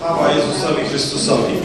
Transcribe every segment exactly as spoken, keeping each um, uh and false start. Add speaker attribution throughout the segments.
Speaker 1: Chwała Jezusowi Chrystusowi.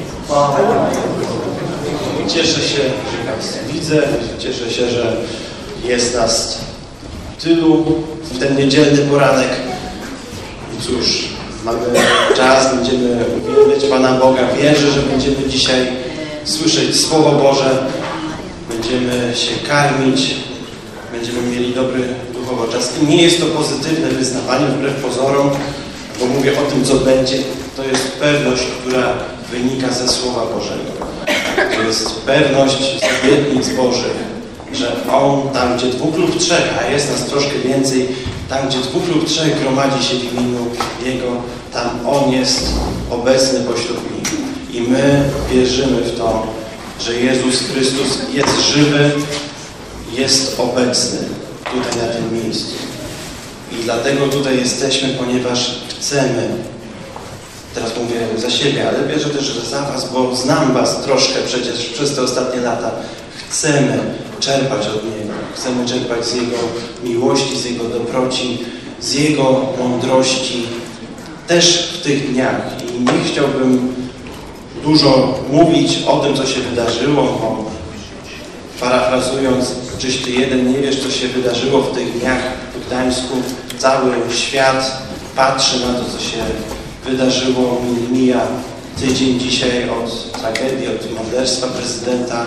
Speaker 1: Cieszę się, że Was widzę. Cieszę się, że jest nas tylu w ten niedzielny poranek. I cóż, mamy czas, będziemy uwielbiać Pana Boga. Wierzę, że będziemy dzisiaj słyszeć Słowo Boże. Będziemy się karmić. Będziemy mieli dobry duchowo czas. I nie jest to pozytywne wyznawanie wbrew pozorom, bo mówię o tym, co będzie. To jest pewność, która wynika ze Słowa Bożego. To jest pewność z obietnic Bożych, że On tam, gdzie dwóch lub trzech, a jest nas troszkę więcej, tam, gdzie dwóch lub trzech gromadzi się w imieniu Jego, tam On jest obecny pośród nich. I my wierzymy w to, że Jezus Chrystus jest żywy, jest obecny tutaj na tym miejscu. I dlatego tutaj jesteśmy, ponieważ chcemy, teraz mówię za siebie, ale wierzę też, że za Was, bo znam Was troszkę przecież przez te ostatnie lata. Chcemy czerpać od Niego. Chcemy czerpać z Jego miłości, z Jego dobroci, z Jego mądrości. Też w tych dniach. I nie chciałbym dużo mówić o tym, co się wydarzyło, bo parafrazując, czyś Ty jeden nie wiesz, co się wydarzyło w tych dniach w Gdańsku. Cały świat patrzy na to, co się wydarzyło. Mija tydzień dzisiaj od tragedii, od morderstwa prezydenta.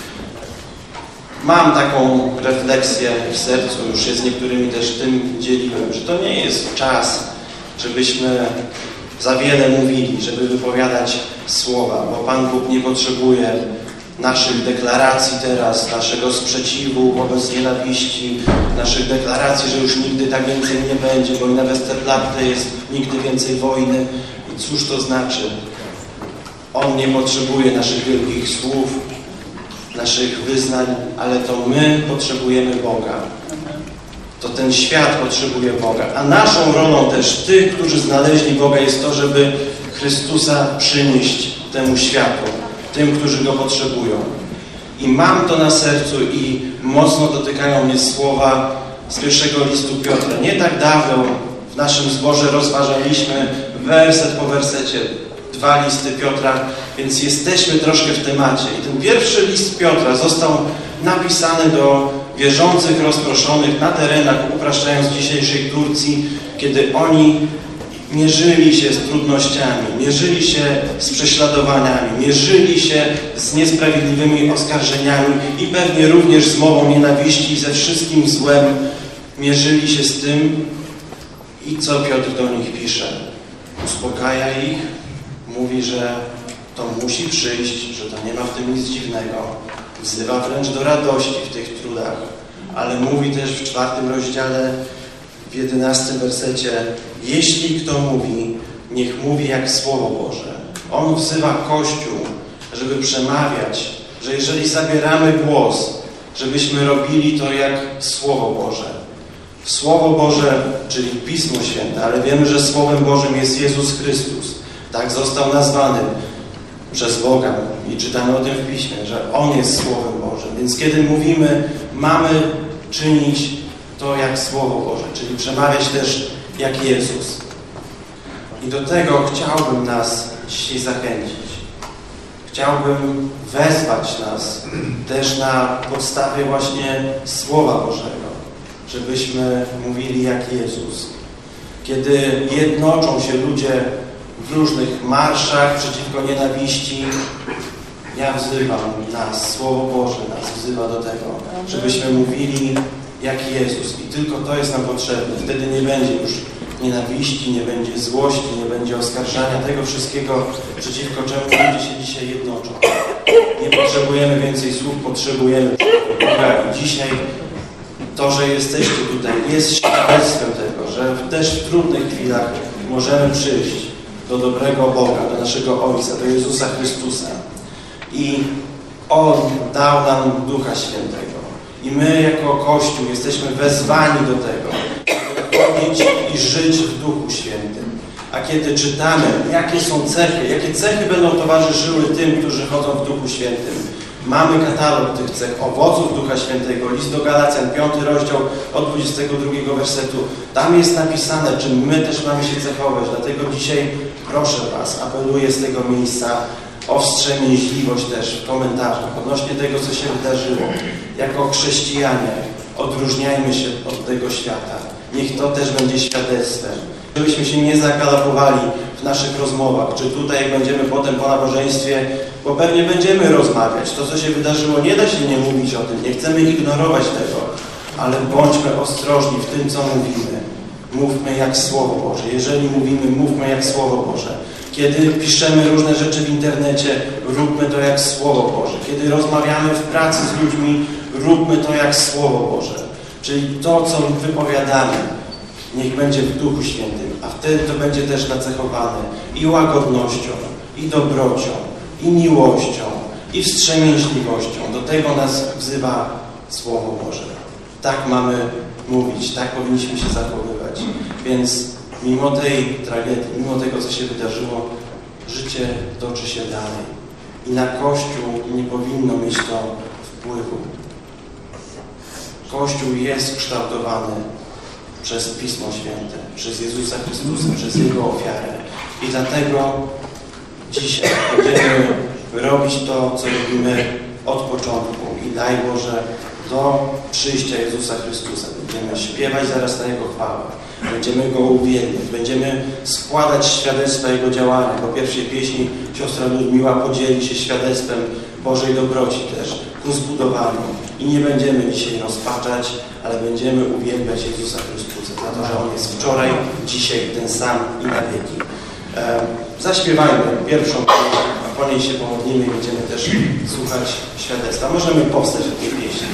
Speaker 1: Mam taką refleksję w sercu, już się z niektórymi też tym dzieliłem, że to nie jest czas, żebyśmy za wiele mówili, żeby wypowiadać słowa, bo Pan Bóg nie potrzebuje naszych deklaracji teraz, naszego sprzeciwu wobec nienawiści, naszych deklaracji, że już nigdy tak więcej nie będzie, bo i na Westerplatte jest nigdy więcej wojny. I cóż to znaczy? On nie potrzebuje naszych wielkich słów, naszych wyznań, ale to my potrzebujemy Boga. To ten świat potrzebuje Boga. A naszą rolą też tych, którzy znaleźli Boga, jest to, żeby Chrystusa przynieść temu światu, tym, którzy Go potrzebują. I mam to na sercu i mocno dotykają mnie słowa z pierwszego listu Piotra. Nie tak dawno w naszym zborze rozważaliśmy werset po wersecie dwa listy Piotra, więc jesteśmy troszkę w temacie. I ten pierwszy list Piotra został napisany do wierzących rozproszonych na terenach, upraszczając dzisiejszej Turcji, kiedy oni mierzyli się z trudnościami, mierzyli się z prześladowaniami, mierzyli się z niesprawiedliwymi oskarżeniami i pewnie również z mową nienawiści i ze wszystkim złem. Mierzyli się z tym i co Piotr do nich pisze? Uspokaja ich, mówi, że to musi przyjść, że to nie ma w tym nic dziwnego. Wzywa wręcz do radości w tych trudach, ale mówi też w czwartym rozdziale, w jedenastym wersecie: jeśli kto mówi, niech mówi jak Słowo Boże. On wzywa Kościół, żeby przemawiać, że jeżeli zabieramy głos, żebyśmy robili to jak Słowo Boże. Słowo Boże, czyli Pismo Święte, ale wiemy, że Słowem Bożym jest Jezus Chrystus. Tak został nazwany przez Boga i czytamy o tym w Piśmie, że On jest Słowem Bożym. Więc kiedy mówimy, mamy czynić to jak Słowo Boże, czyli przemawiać też jak Jezus. I do tego chciałbym nas dzisiaj zachęcić. Chciałbym wezwać nas też na podstawie właśnie Słowa Bożego, żebyśmy mówili jak Jezus. Kiedy jednoczą się ludzie w różnych marszach przeciwko nienawiści, ja wzywam nas, Słowo Boże nas wzywa do tego, żebyśmy mówili jak Jezus. I tylko to jest nam potrzebne. Wtedy nie będzie już nienawiści, nie będzie złości, nie będzie oskarżania, tego wszystkiego, przeciwko czemu ludzie się dzisiaj jednoczą. Nie potrzebujemy więcej słów, potrzebujemy Boga. I dzisiaj to, że jesteście tutaj, jest świadectwem tego, że też w trudnych chwilach możemy przyjść do dobrego Boga, do naszego Ojca, do Jezusa Chrystusa. I On dał nam Ducha Świętego. I my jako Kościół jesteśmy wezwani do tego, aby chodzić i żyć w Duchu Świętym. A kiedy czytamy, jakie są cechy, jakie cechy będą towarzyszyły tym, którzy chodzą w Duchu Świętym, Mamy katalog tych cech, owoców Ducha Świętego, list do Galacjan, piąty rozdział od dwudziestego drugiego wersetu. Tam jest napisane, czym my też mamy się cechować. Dlatego dzisiaj proszę Was, apeluję z tego miejsca o wstrzemięźliwość też w komentarzach odnośnie tego, co się wydarzyło. Jako chrześcijanie odróżniajmy się od tego świata. Niech to też będzie świadectwem. Żebyśmy się nie zagalopowali w naszych rozmowach, czy tutaj jak będziemy potem po nabożeństwie, bo pewnie będziemy rozmawiać. To, co się wydarzyło, nie da się nie mówić o tym. Nie chcemy ignorować tego, ale bądźmy ostrożni w tym, co mówimy. Mówmy jak Słowo Boże. Jeżeli mówimy, mówmy jak Słowo Boże. Kiedy piszemy różne rzeczy w internecie, róbmy to jak Słowo Boże. Kiedy rozmawiamy w pracy z ludźmi, róbmy to jak Słowo Boże. Czyli to, co wypowiadamy, niech będzie w Duchu Świętym, a wtedy to będzie też nacechowane i łagodnością, i dobrocią, i miłością, i wstrzemięźliwością. Do tego nas wzywa Słowo Boże. Tak mamy mówić, tak powinniśmy się zachowywać. Więc mimo tej tragedii, mimo tego, co się wydarzyło, życie toczy się dalej. I na Kościół nie powinno mieć to wpływu. Kościół jest kształtowany przez Pismo Święte, przez Jezusa Chrystusa, przez Jego ofiarę. I dlatego dzisiaj będziemy robić to, co robimy od początku. I daj Boże, do przyjścia Jezusa Chrystusa. Będziemy śpiewać zaraz na Jego chwałę. Będziemy Go uwielbiać. Będziemy składać świadectwa Jego działania. Po pierwszej pieśni siostra Ludmiła podzieli się świadectwem Bożej dobroci też ku zbudowaniu. I nie będziemy dzisiaj rozpaczać, ale będziemy uwielbiać Jezusa Chrystusa za to, że On jest wczoraj, dzisiaj ten sam i na wieki. E, zaśpiewajmy pierwszą, a po niej się pomodlimy i będziemy też słuchać świadectwa. Możemy powstać od tej pieśni.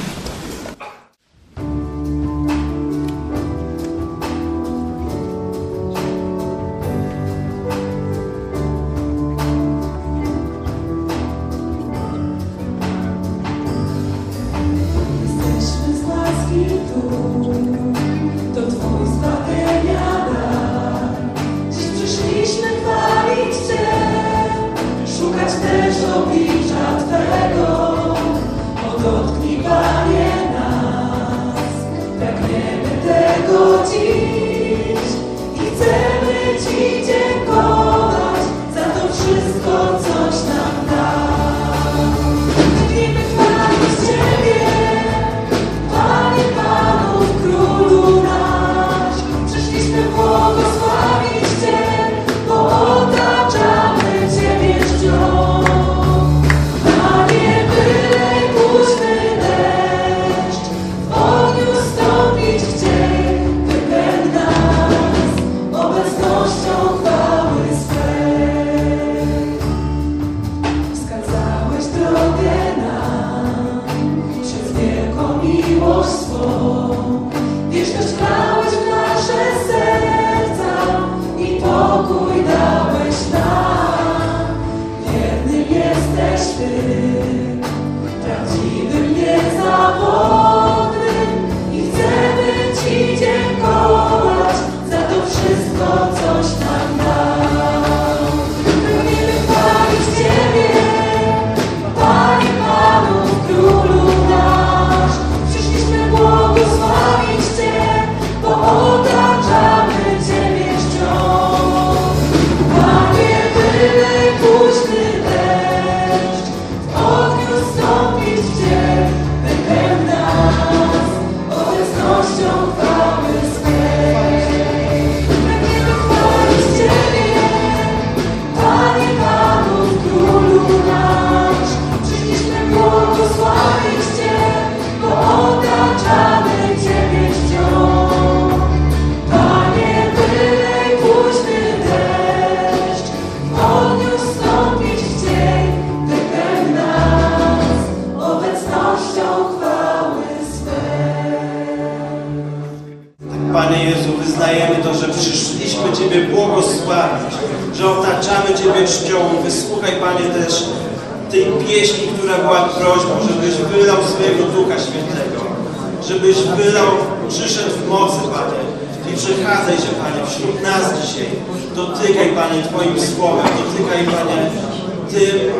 Speaker 1: Panie Jezu, wyznajemy to, że przyszliśmy Ciebie błogosławić, że otaczamy Ciebie czcią. Wysłuchaj, Panie, też tej pieśni, która była prośbą, żebyś wylał swojego Ducha Świętego, żebyś wylał, przyszedł w mocy, Panie. I przechadzaj się, Panie, wśród nas dzisiaj. Dotykaj, Panie, Twoim słowem, dotykaj, Panie, tym,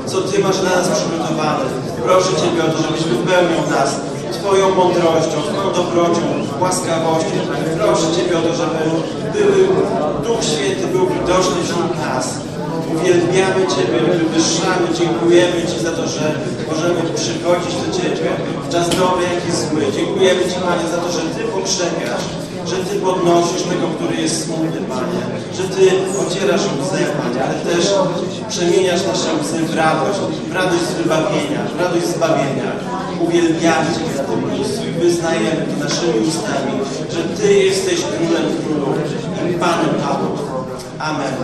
Speaker 1: co Ty masz dla nas przygotowane. Proszę Ciebie o to, żebyś wypełnił nas Twoją mądrością, Twoją dobrocią, łaskawością. Proszę Ciebie o to, żeby były, Duch Święty był widoczny wśród nas. Uwielbiamy Ciebie, wywyższamy, dziękujemy Ci za to, że możemy przychodzić do Ciebie w czas dobry, jak i zły. Dziękujemy Ci, Panie, za to, że Ty pokrzepiasz, że Ty podnosisz tego, który jest smutny, Panie, że Ty ocierasz łzę, Panie, ale też przemieniasz nasze łzy w radość, w radość z wybawienia, w radość zbawienia. Uwielbiamy Cię w tym miejscu i wyznajemy to naszymi ustami, że Ty jesteś Królem Królów i Panem Panów. Amen.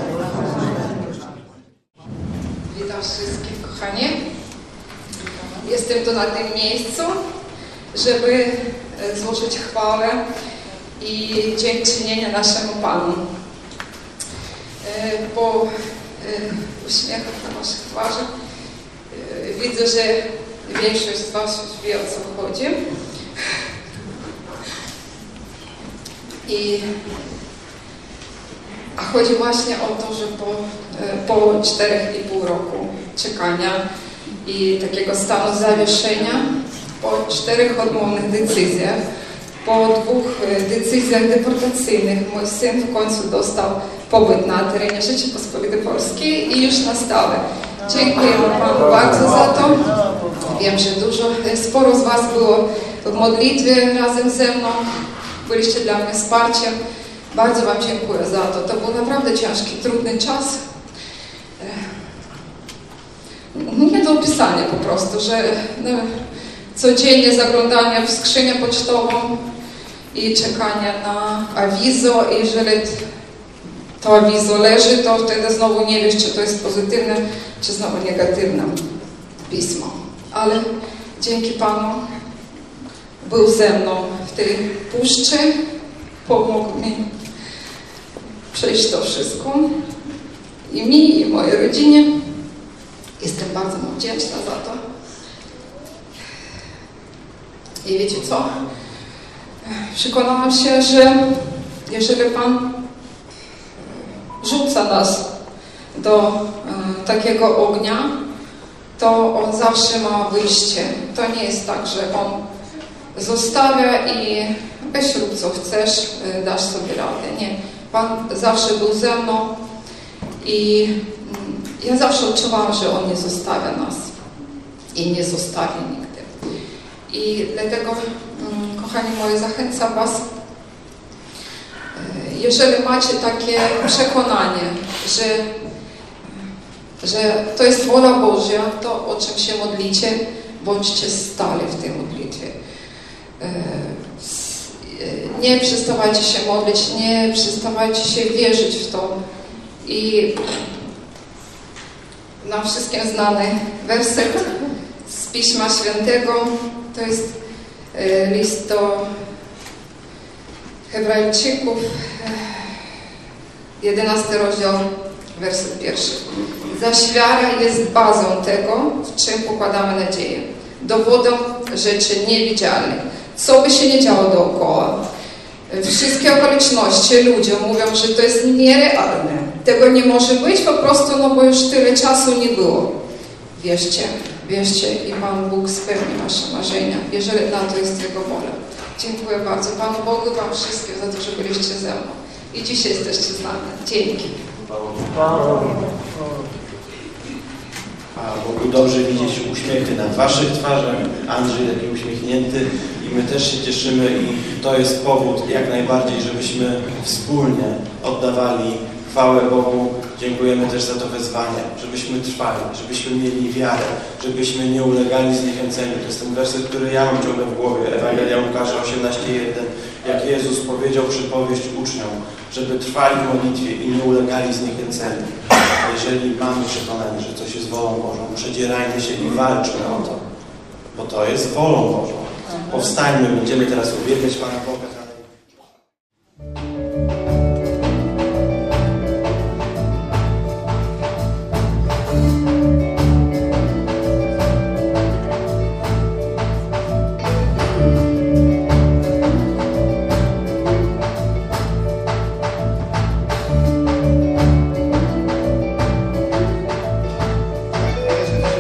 Speaker 2: Witam wszystkich, kochani. Jestem tu na tym miejscu, żeby złożyć chwałę i dziękczynienie naszemu Panu. Po uśmiechach na waszych twarzach widzę, że większość z was już wie, o co chodzi. I a chodzi właśnie o to, że po, po czterech i pół roku czekania i takiego stanu zawieszenia, po czterech odmownych decyzjach, po dwóch decyzjach deportacyjnych mój syn w końcu dostał pobyt na terenie Rzeczypospolitej Polskiej i już na stałe. Dziękuję Panu bardzo za to. Wiem, że dużo, sporo z was było w modlitwie razem ze mną. Byliście dla mnie wsparciem. Bardzo Wam dziękuję za to. To był naprawdę ciężki, trudny czas. Nie do opisania po prostu, że no, codziennie zaglądanie w skrzynię pocztową i czekanie na awizo i jeżeli to awizo leży, to wtedy znowu nie wiesz, czy to jest pozytywne, czy znowu negatywne pismo. Ale dzięki Panu był ze mną w tej puszczy, pomógł mi przejść to wszystko i mi, i mojej rodzinie. Jestem bardzo mu wdzięczna za to. I wiecie co? Przekonałam się, że jeżeli Pan rzuca nas do e, takiego ognia, to On zawsze ma wyjście. To nie jest tak, że On zostawia i weź rób co chcesz, e, dasz sobie radę. Nie. Pan zawsze był ze mną i mm, ja zawsze odczuwałam, że On nie zostawia nas i nie zostawi nigdy. I dlatego, mm, kochani moi, zachęcam Was, jeżeli macie takie przekonanie, że, że to jest wola Boża, to o czym się modlicie, bądźcie stali w tej modlitwie. Nie przestawajcie się modlić, nie przestawajcie się wierzyć w to. I nam wszystkim znany werset z Pisma Świętego, to jest list do Hebrajczyków, jedenasty rozdział, werset pierwszy. Zaś wiara jest bazą tego, w czym pokładamy nadzieję, dowodem rzeczy niewidzialnych. Co by się nie działo dookoła, wszystkie okoliczności ludziom mówią, że to jest nierealne. Tego nie może być po prostu, no bo już tyle czasu nie było. Wierzcie, wierzcie i Pan Bóg spełni wasze marzenia, jeżeli na to jest Jego wola. Dziękuję bardzo Panu Bogu, Wam wszystkim za to, że byliście ze mną. I dzisiaj jesteście z nami. Dzięki.
Speaker 1: A Bogu dobrze widzieć uśmiechy na Waszych twarzach. Andrzej taki uśmiechnięty i my też się cieszymy i to jest powód jak najbardziej, żebyśmy wspólnie oddawali chwałę Bogu. Dziękujemy też za to wezwanie, żebyśmy trwali, żebyśmy mieli wiarę, żebyśmy nie ulegali zniechęceniu. To jest ten werset, który ja mam ciągle w głowie. Ewangelia Łukasza osiemnaście jeden. Jak Jezus powiedział przypowieść uczniom, żeby trwali w modlitwie i nie ulegali zniechęceniu. Jeżeli mamy przekonanie, że coś jest wolą Bożą, przedzierajmy się i walczmy o to, bo to jest wolą Bożą. Powstańmy, będziemy teraz uwielbiać Pana Boga.
Speaker 3: Jest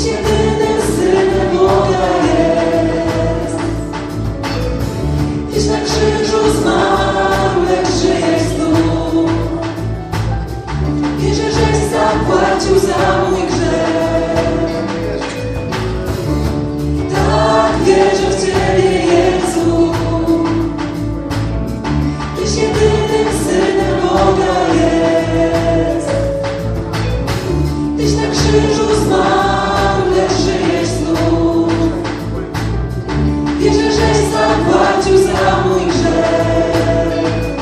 Speaker 3: jedynym Synem Boga jest. Tyś na krzyżu zmarł, lecz żyjesz znów. Wierzę, żeś zapłacił za mój grzech. Tak, wierzę w Ciebie, Jezu. Tyś jedynym Synem Boga jest. Tyś na krzyżu zmarł, lecz żyjesz znów. Wierzę, żeś zapłacił za mój grzech.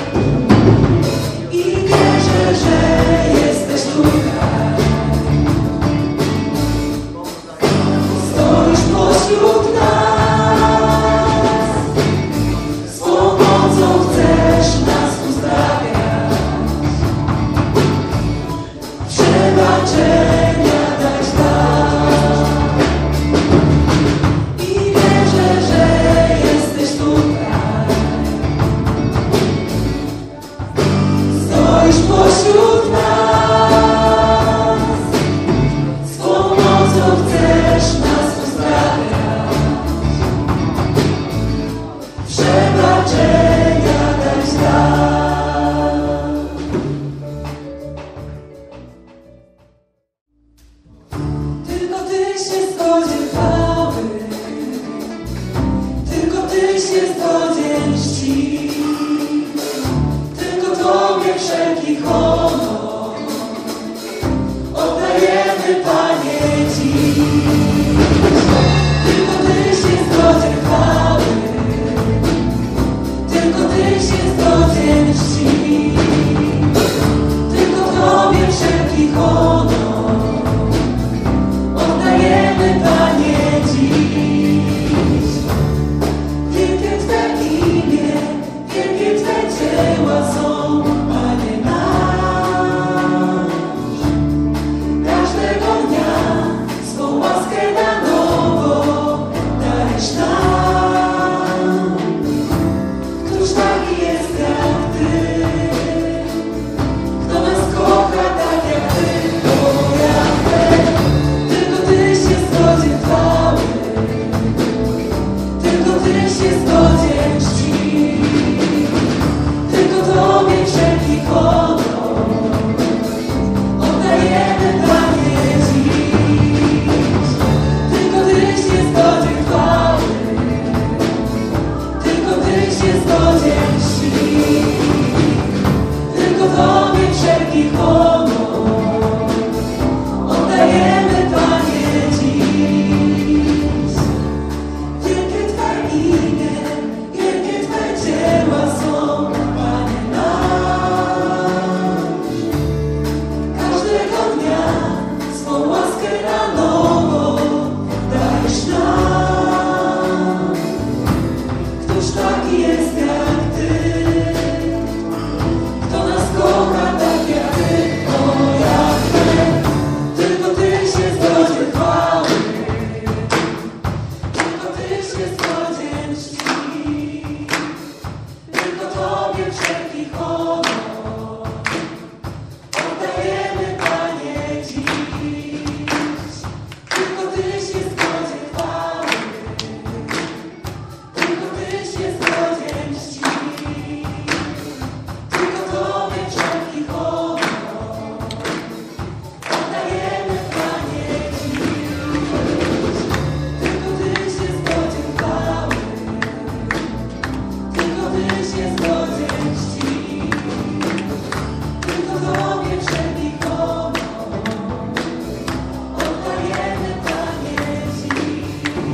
Speaker 3: I wierzę, że jesteś tutaj. Stoisz pośród nas. Z pomocą chcesz nas uzdrawiać. Przebaczenia dać nam. I wierzę, że jesteś tutaj. Stoisz pośród nas. Z pomocą chcesz nas uzdrawiać. Przebaczenia dać nam. Tylko Ty się zgodzien chwały. Tylko Ty się zgodzien czci. Tylko Tobie wszelki honor oddajemy, Panie, dziś. Tylko Ty się zgodzien chwały. Tylko Ty się zgodzien czci. Tylko Tobie wszelki honor oddajemy, Panie, dziś. Wielkie Twe imię, wielkie Twe dzieła są, Panie nasz. Każdego dnia swą łaskę na nowo dajesz nam. Któż taki jest jak Ty? Kto nas kocha tak jak Ty, o Jahwe? Tylko Ty się zgodzien chwały. Tylko Ty się zgodzien czci. Tylko Tobie wszelki honor oddajemy, Panie, dziś. Tylko Ty się zgodzien chwały. Tylko Ty się zgodzien czci. Tylko Tobie wszelki honor oddajemy, Panie, dziś. Wielkie Twe imię, wielkie Twe dzieła są, Panie nasz. Każdego dnia swą łaskę na nowo dajesz nam. Któż taki jest jak Ty? Kto nas kocha tak jak Ty, o Jahwe? Tylko Ty się zgodzien chwały. Tylko Ty się zgodzien czci. Tylko Tobie wszelki honor oddajemy, Panie, dziś. Tylko Ty się zgodzien chwały. Tylko Ty się zgodzien czci. Tylko Tobie wszelki honor oddajemy, Panie, dziś. Tylko Ty się zgodzien chwały. Tylko Ty się zgodzien czci. Tylko Tobie wszelki honor oddajemy, Panie, dziś.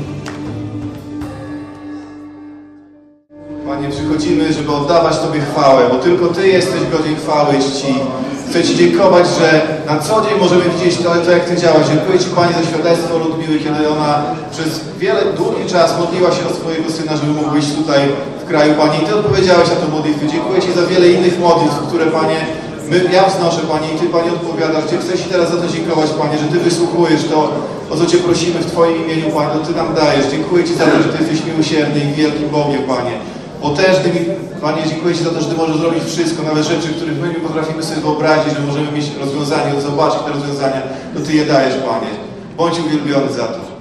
Speaker 4: Panie, przychodzimy, żeby oddawać Tobie chwałę, bo tylko Ty jesteś godzien chwały i czci. Chcę Ci dziękować, że na co dzień możemy widzieć to, to jak Ty działasz. Dziękuję Ci, Panie, za świadectwo Ludmiły, kiedy ona przez wiele, długi czas modliła się o swojego syna, żeby mógł być tutaj w kraju, Panie. I Ty odpowiedziałeś na tę modlitwę. Dziękuję Ci za wiele innych modlitw, które, Panie, my, ja wznoszę, Panie, i Ty, Panie, odpowiadasz. Ty chcę Ci teraz za to dziękować, Panie, że Ty wysłuchujesz to, o co Cię prosimy w Twoim imieniu, Panie, to Ty nam dajesz. Dziękuję Ci za to, że Ty jesteś miłosierny i wielkim Bogiem, Panie. Potężnym i, Panie, dziękuję Ci za to, że Ty możesz zrobić wszystko, nawet rzeczy, których my nie potrafimy sobie wyobrazić, że możemy mieć rozwiązanie, zobaczyć te rozwiązania, to Ty je dajesz, Panie. Bądź uwielbiony za to.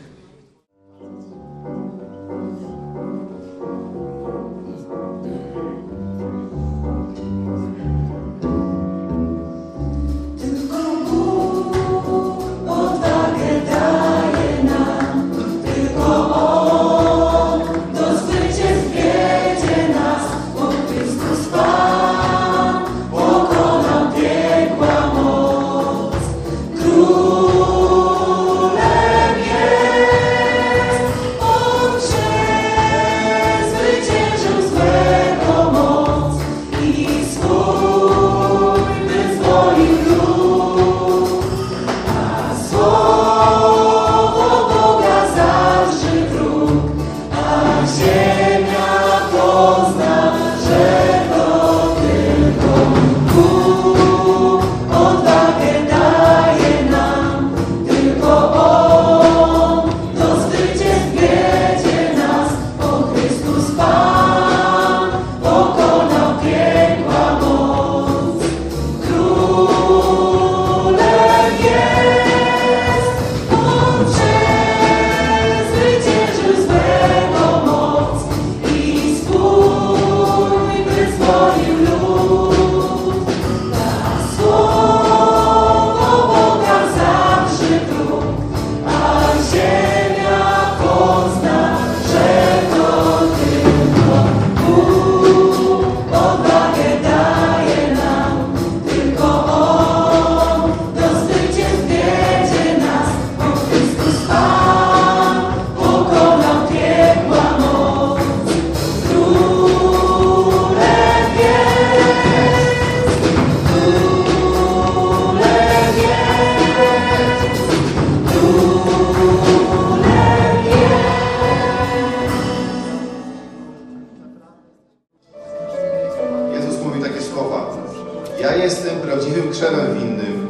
Speaker 4: Ja jestem prawdziwym krzewem winnym,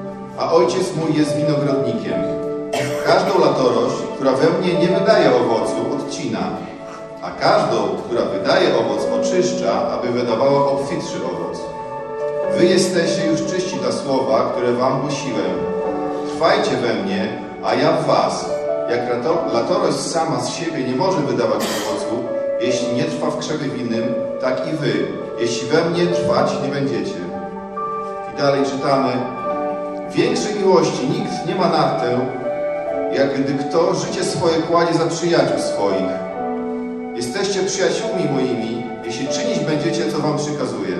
Speaker 4: a Ojciec mój jest winogrodnikiem. Każdą latorość, która we mnie nie wydaje owocu, odcina, a każdą, która wydaje owoc, oczyszcza, aby wydawała obfitszy owoc. Wy jesteście już czyści dla słowa, które wam głosiłem. Trwajcie we mnie, a ja w was. Jak latorość sama z siebie nie może wydawać owocu, jeśli nie trwa w krzewie winnym, tak i wy, jeśli we mnie trwać nie będziecie. I dalej czytamy: większej miłości nikt nie ma nad tę, jak gdy kto życie swoje kładzie za przyjaciół swoich. Jesteście przyjaciółmi moimi, jeśli czynić będziecie, co wam przykazuję.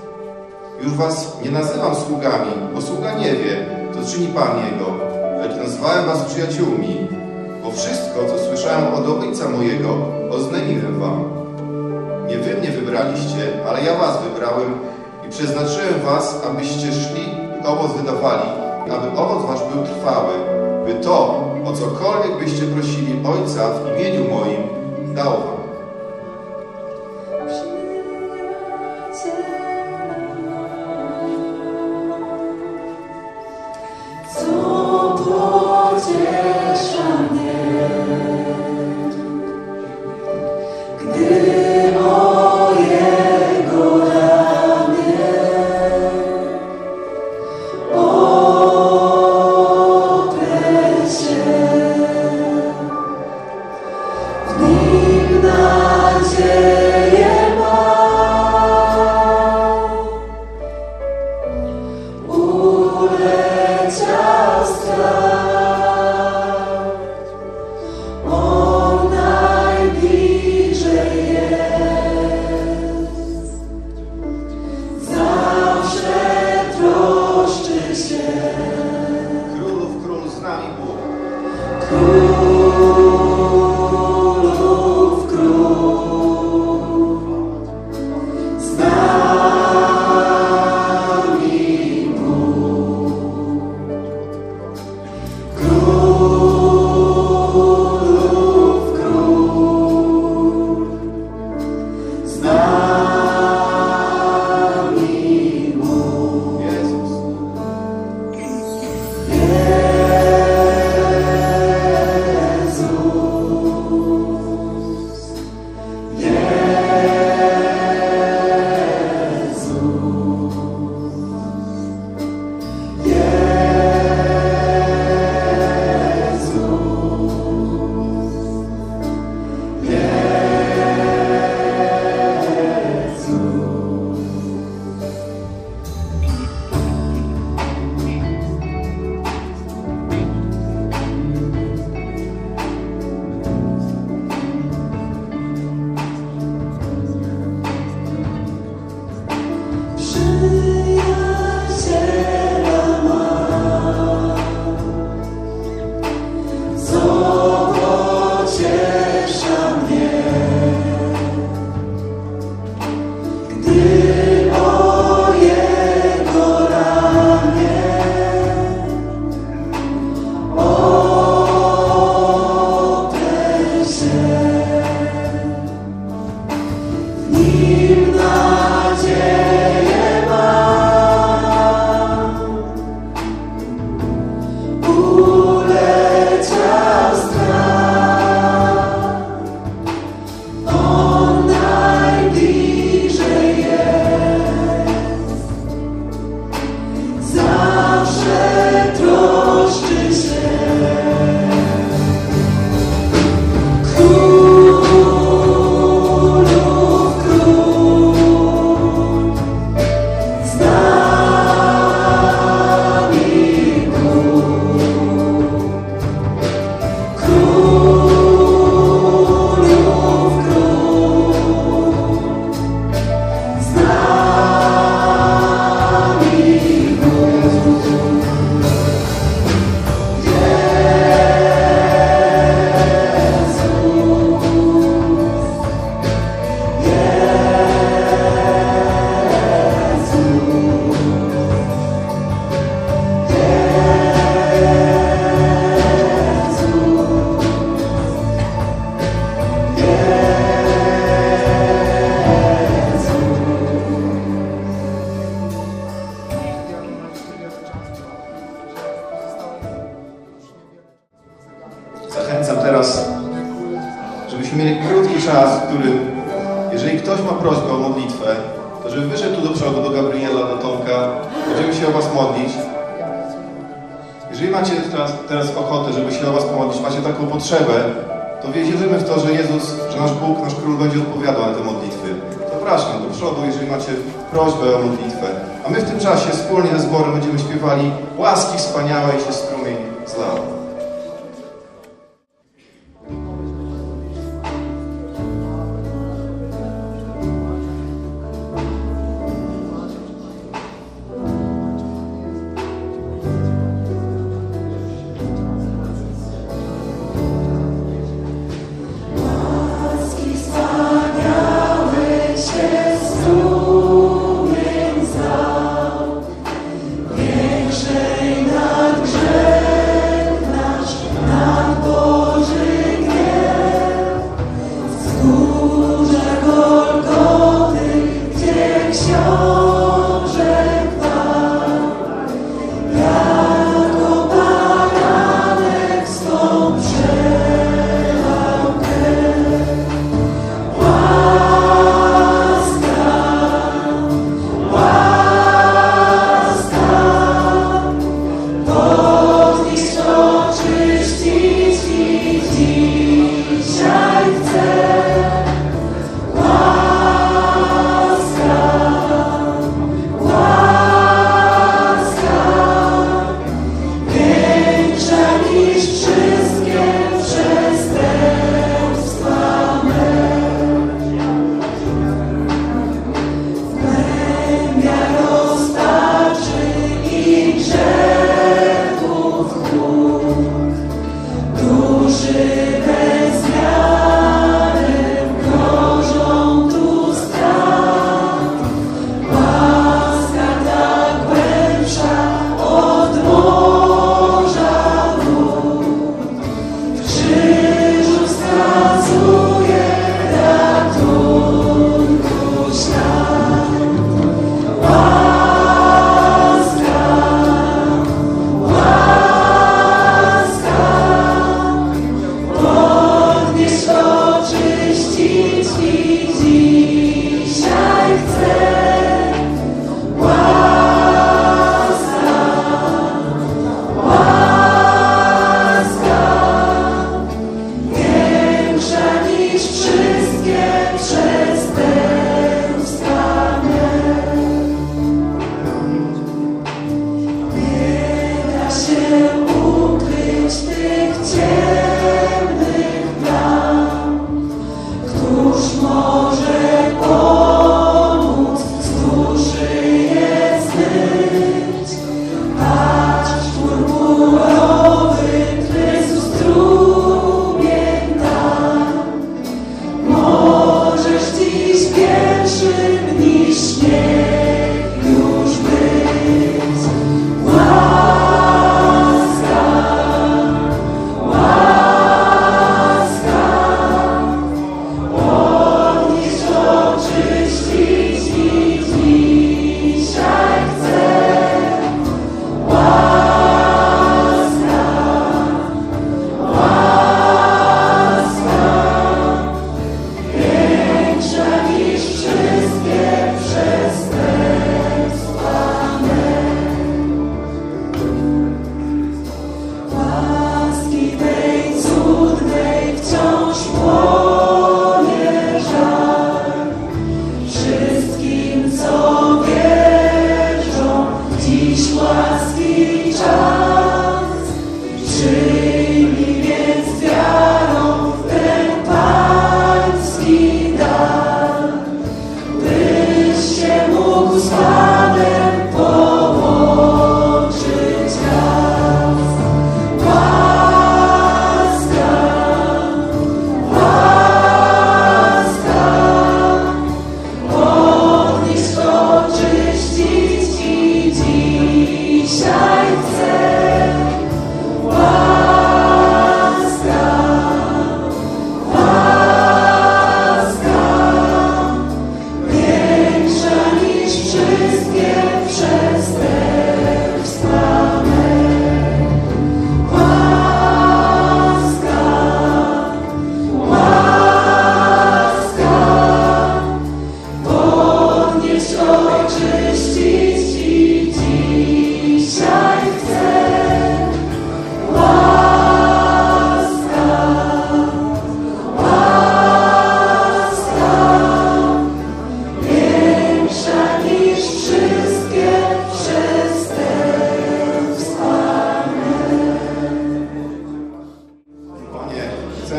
Speaker 4: Już was nie nazywam sługami, bo sługa nie wie, co czyni Pan jego, lecz nazwałem was przyjaciółmi, bo wszystko, co słyszałem od Ojca mojego, oznajmiłem wam. Nie wy mnie wybraliście, ale ja was wybrałem i przeznaczyłem was, abyście szli i owoc wydawali, aby owoc wasz był trwały, by to, o cokolwiek byście prosili Ojca w imieniu moim, dał wam.
Speaker 3: Nigdy
Speaker 4: Żebyśmy mieli krótki czas, w którym, jeżeli ktoś ma prośbę o modlitwę, to żeby wyszedł tu do przodu, do Gabriela, do Tomka, będziemy się o was modlić. Jeżeli macie teraz, teraz ochotę, żeby się o was pomodlić, macie taką potrzebę, to wierzymy w to, że Jezus, że nasz Bóg, nasz Król będzie odpowiadał na te modlitwy. Zapraszam do przodu, jeżeli macie prośbę o modlitwę. A my w tym czasie wspólnie ze zborem będziemy śpiewali łaski wspaniałej się strumień zlał.
Speaker 3: Któż może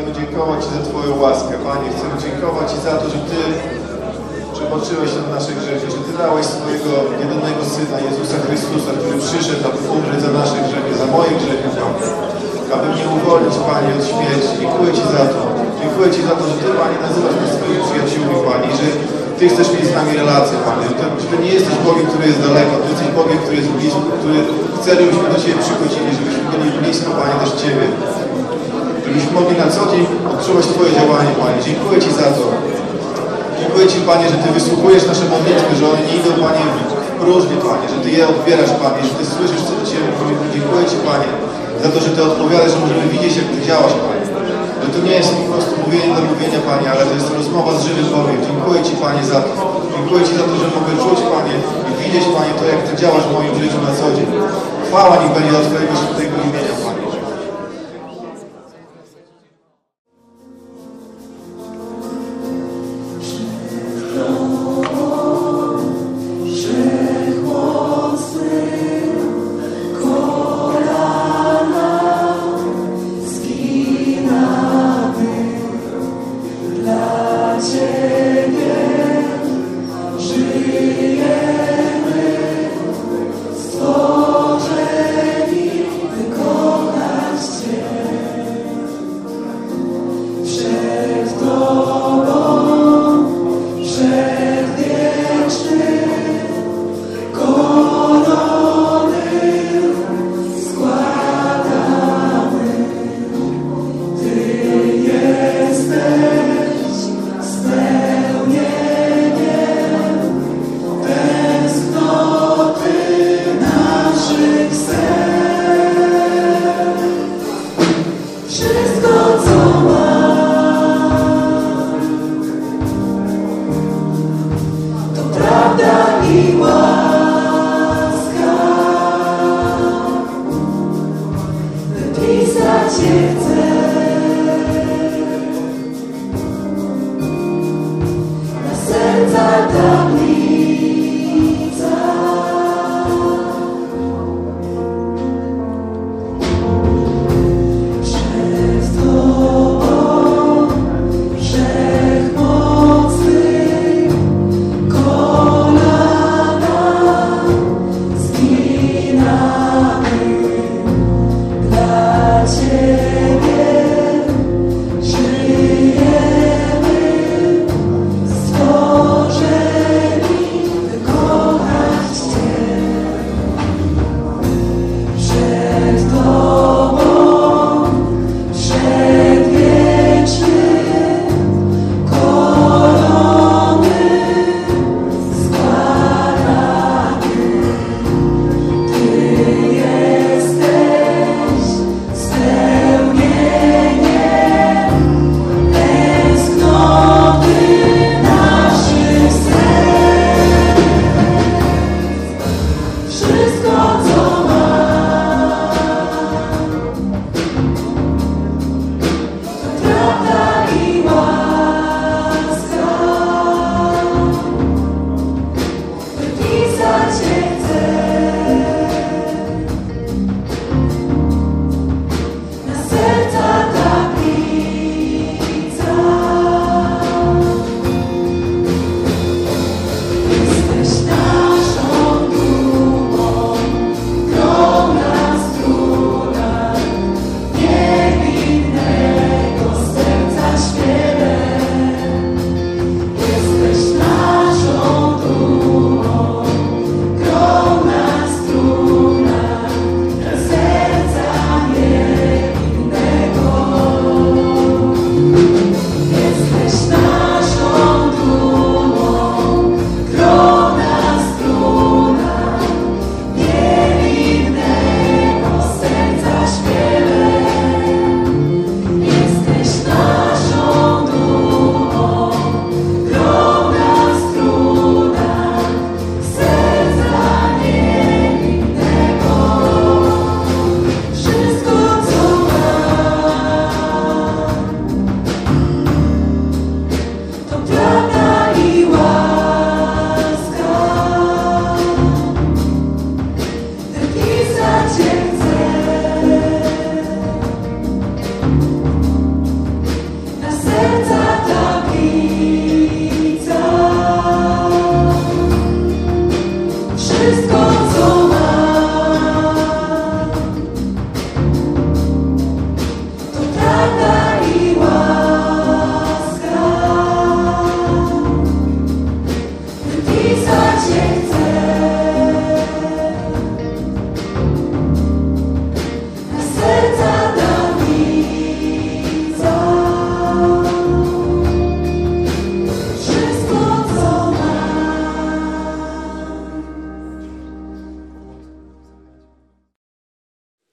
Speaker 4: chcemy dziękować Ci za Twoją łaskę, Panie. Chcemy dziękować Ci za to, że Ty przebaczyłeś nam nasze grzechy, że Ty dałeś swojego jedynego Syna, Jezusa Chrystusa, który przyszedł, aby umrzeć za nasze grzechy, za moje grzechy, Panie. Aby mnie uwolnić, Panie, od śmierci. Dziękuję Ci za to. Dziękuję Ci za to, że Ty, Panie, nazywasz nas swoimi przyjaciółmi, Panie, i że Ty chcesz mieć z nami relacje, Panie. Że Ty, że Ty nie jesteś Bogiem, który jest daleko, Ty jesteś Bogiem, który jest blisko, który chce, żebyśmy do Ciebie przychodzili, żebyśmy byli blisko, Panie, też Ciebie. Żebyśmy mogli na co dzień odczuwać Twoje działanie, Panie. Dziękuję Ci za to. Dziękuję Ci, Panie, że Ty wysłuchujesz nasze modlitwy, że one nie idą, Panie, w próżnię, Panie, że Ty je odbierasz, Panie, że Ty słyszysz, co do Ciebie mówi. Dziękuję Ci, Panie, za to, że Ty odpowiadasz, że możemy widzieć, jak Ty działasz, Panie. Że to nie jest po prostu mówienie dla mówienia, Panie, ale to jest rozmowa z żywym Bogiem. Dziękuję Ci, Panie, za to. Dziękuję Ci za to, że mogę czuć, Panie, i widzieć, Panie, to, jak Ty działasz w moim życiu na co dzień. Chwała niech będzie do Twojego świętego imienia, Panie.
Speaker 3: Stworzeni, wykonani.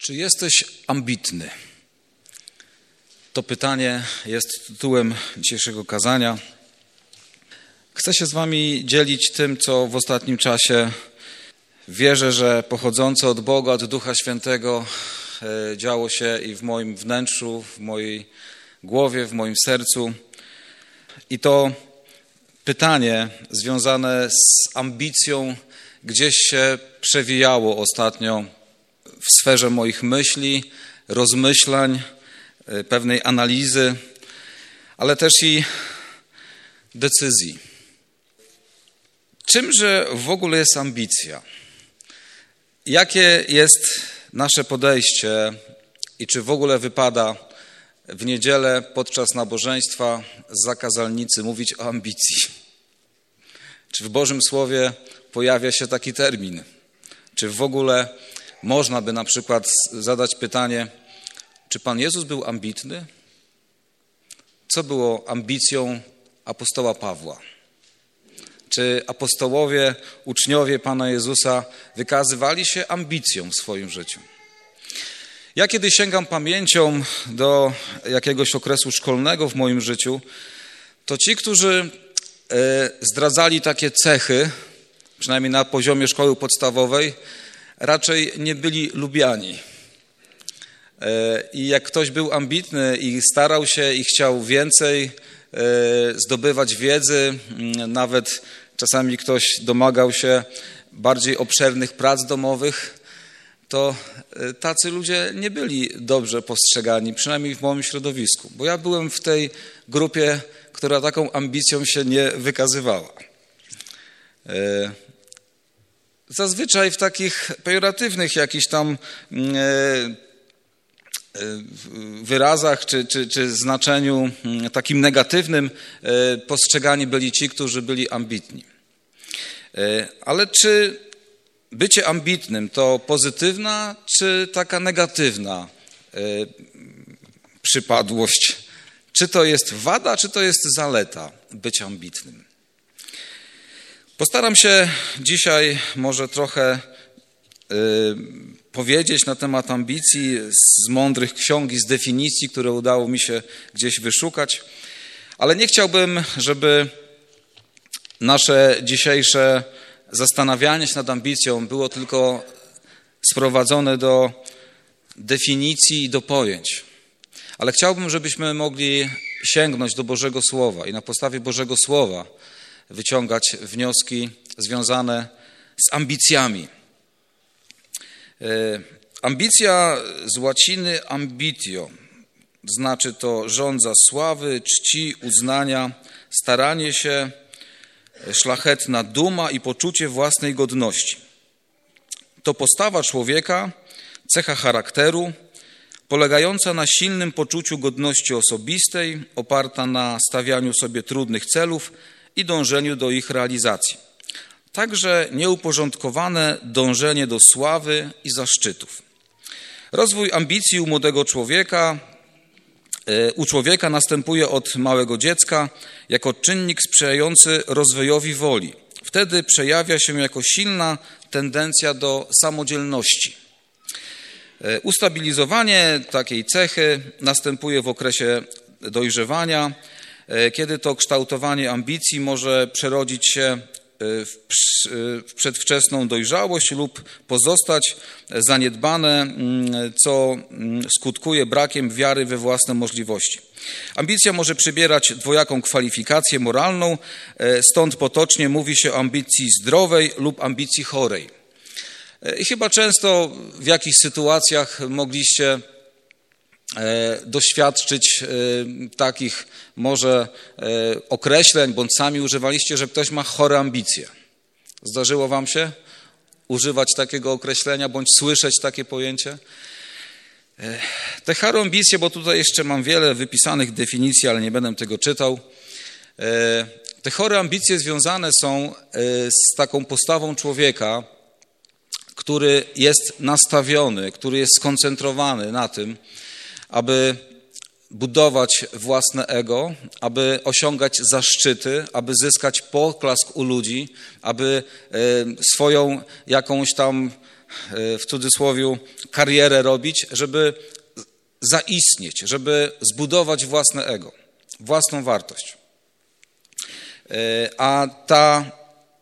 Speaker 5: Czy jesteś ambitny? To pytanie jest tytułem dzisiejszego kazania. Chcę się z wami dzielić tym, co w ostatnim czasie wierzę, że pochodzące od Boga, od Ducha Świętego działo się i w moim wnętrzu, w mojej głowie, w moim sercu. I to pytanie związane z ambicją gdzieś się przewijało ostatnio w sferze moich myśli, rozmyślań, pewnej analizy, ale też i decyzji. Czymże w ogóle jest ambicja? Jakie jest nasze podejście i czy w ogóle wypada w niedzielę podczas nabożeństwa z zakazalnicy mówić o ambicji? Czy w Bożym Słowie pojawia się taki termin? Czy w ogóle można by na przykład zadać pytanie, czy Pan Jezus był ambitny? Co było ambicją apostoła Pawła? Czy apostołowie, uczniowie Pana Jezusa wykazywali się ambicją w swoim życiu? Ja kiedy sięgam pamięcią do jakiegoś okresu szkolnego w moim życiu, to ci, którzy zdradzali takie cechy, przynajmniej na poziomie szkoły podstawowej, raczej nie byli lubiani. I jak ktoś był ambitny i starał się i chciał więcej zdobywać wiedzy, nawet czasami ktoś domagał się bardziej obszernych prac domowych, to tacy ludzie nie byli dobrze postrzegani, przynajmniej w moim środowisku, bo ja byłem w tej grupie, która taką ambicją się nie wykazywała. Zazwyczaj w takich pejoratywnych jakichś tam wyrazach czy, czy, czy znaczeniu takim negatywnym postrzegani byli ci, którzy byli ambitni. Ale czy bycie ambitnym to pozytywna czy taka negatywna przypadłość? Czy to jest wada, czy to jest zaleta bycia ambitnym? Postaram się dzisiaj może trochę y, powiedzieć na temat ambicji z mądrych ksiąg i z definicji, które udało mi się gdzieś wyszukać, ale nie chciałbym, żeby nasze dzisiejsze zastanawianie się nad ambicją było tylko sprowadzone do definicji i do pojęć. Ale chciałbym, żebyśmy mogli sięgnąć do Bożego Słowa i na podstawie Bożego Słowa wyciągać wnioski związane z ambicjami. Ambicja z łaciny ambitio, znaczy to żądza sławy, czci, uznania, staranie się, szlachetna duma i poczucie własnej godności. To postawa człowieka, cecha charakteru, polegająca na silnym poczuciu godności osobistej, oparta na stawianiu sobie trudnych celów i dążeniu do ich realizacji. Także nieuporządkowane dążenie do sławy i zaszczytów. Rozwój ambicji u młodego człowieka, u człowieka następuje od małego dziecka jako czynnik sprzyjający rozwojowi woli. Wtedy przejawia się jako silna tendencja do samodzielności. Ustabilizowanie takiej cechy następuje w okresie dojrzewania, kiedy to kształtowanie ambicji może przerodzić się w przedwczesną dojrzałość lub pozostać zaniedbane, co skutkuje brakiem wiary we własne możliwości. Ambicja może przybierać dwojaką kwalifikację moralną, stąd potocznie mówi się o ambicji zdrowej lub ambicji chorej. I chyba często w jakichś sytuacjach mogliście doświadczyć takich może określeń, bądź sami używaliście, że ktoś ma chore ambicje. Zdarzyło wam się używać takiego określenia, bądź słyszeć takie pojęcie? Te chore ambicje, bo tutaj jeszcze mam wiele wypisanych definicji, ale nie będę tego czytał. Te chore ambicje związane są z taką postawą człowieka, który jest nastawiony, który jest skoncentrowany na tym, aby budować własne ego, aby osiągać zaszczyty, aby zyskać poklask u ludzi, aby swoją jakąś tam w cudzysłowie, karierę robić, żeby zaistnieć, żeby zbudować własne ego, własną wartość. A ta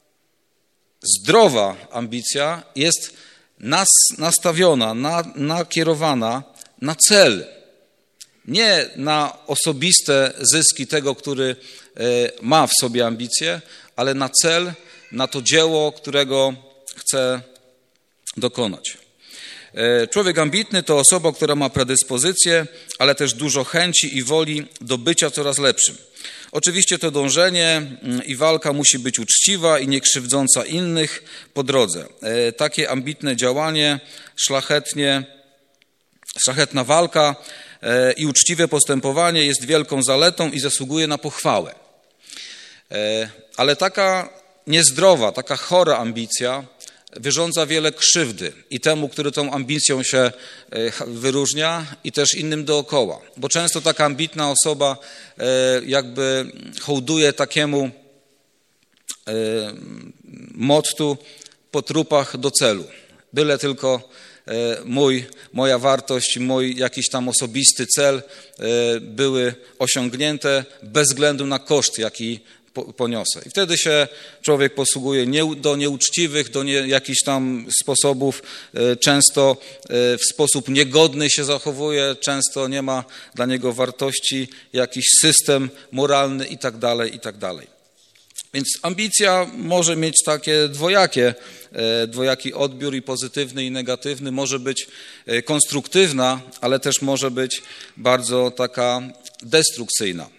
Speaker 5: zdrowa ambicja jest nas, nastawiona, na, nakierowana na cel, nie na osobiste zyski tego, który ma w sobie ambicje, ale na cel, na to dzieło, którego chce dokonać. Człowiek ambitny to osoba, która ma predyspozycję, ale też dużo chęci i woli do bycia coraz lepszym. Oczywiście to dążenie i walka musi być uczciwa i nie krzywdząca innych po drodze. Takie ambitne działanie, szlachetnie, szlachetna walka i uczciwe postępowanie jest wielką zaletą i zasługuje na pochwałę. Ale taka niezdrowa, taka chora ambicja wyrządza wiele krzywdy i temu, który tą ambicją się wyróżnia, i też innym dookoła. Bo często taka ambitna osoba jakby hołduje takiemu mottu po trupach do celu. Byle tylko mój, moja wartość, mój jakiś tam osobisty cel były osiągnięte bez względu na koszt, jaki poniosę. I wtedy się człowiek posługuje nie, do nieuczciwych, do nie, jakichś tam sposobów, często w sposób niegodny się zachowuje, często nie ma dla niego wartości, jakiś system moralny i tak dalej, i tak dalej. Więc ambicja może mieć takie dwojakie, dwojaki odbiór, i pozytywny, i negatywny. Może być konstruktywna, ale też może być bardzo taka destrukcyjna.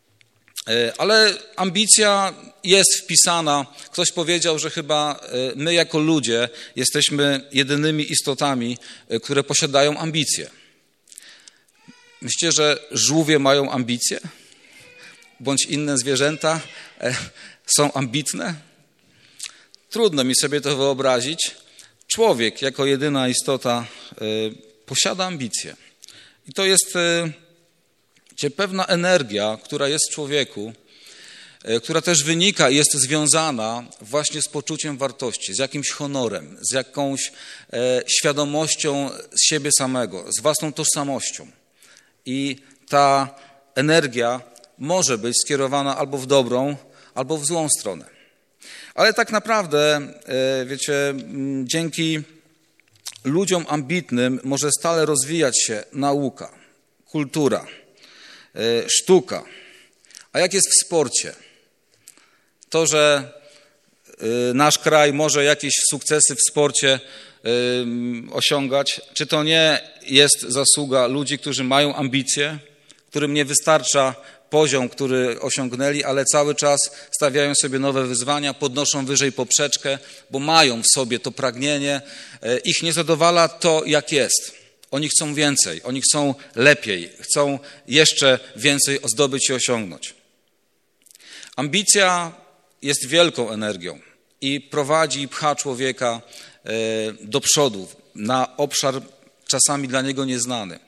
Speaker 5: Ale ambicja jest wpisana. Ktoś powiedział, że chyba my jako ludzie jesteśmy jedynymi istotami, które posiadają ambicje. Myślicie, że żółwie mają ambicje? Bądź inne zwierzęta są ambitne? Trudno mi sobie to wyobrazić. Człowiek jako jedyna istota posiada ambicje. I to jest pewna energia, która jest w człowieku, która też wynika i jest związana właśnie z poczuciem wartości, z jakimś honorem, z jakąś świadomością z siebie samego, z własną tożsamością. I ta energia może być skierowana albo w dobrą, albo w złą stronę. Ale tak naprawdę, wiecie, dzięki ludziom ambitnym może stale rozwijać się nauka, kultura, sztuka. A jak jest w sporcie? To, że nasz kraj może jakieś sukcesy w sporcie osiągać, czy to nie jest zasługa ludzi, którzy mają ambicje, którym nie wystarcza poziom, który osiągnęli, ale cały czas stawiają sobie nowe wyzwania, podnoszą wyżej poprzeczkę, bo mają w sobie to pragnienie. Ich nie zadowala to, jak jest. Oni chcą więcej, oni chcą lepiej, chcą jeszcze więcej zdobyć i osiągnąć. Ambicja jest wielką energią i prowadzi i pcha człowieka do przodu, na obszar czasami dla niego nieznany.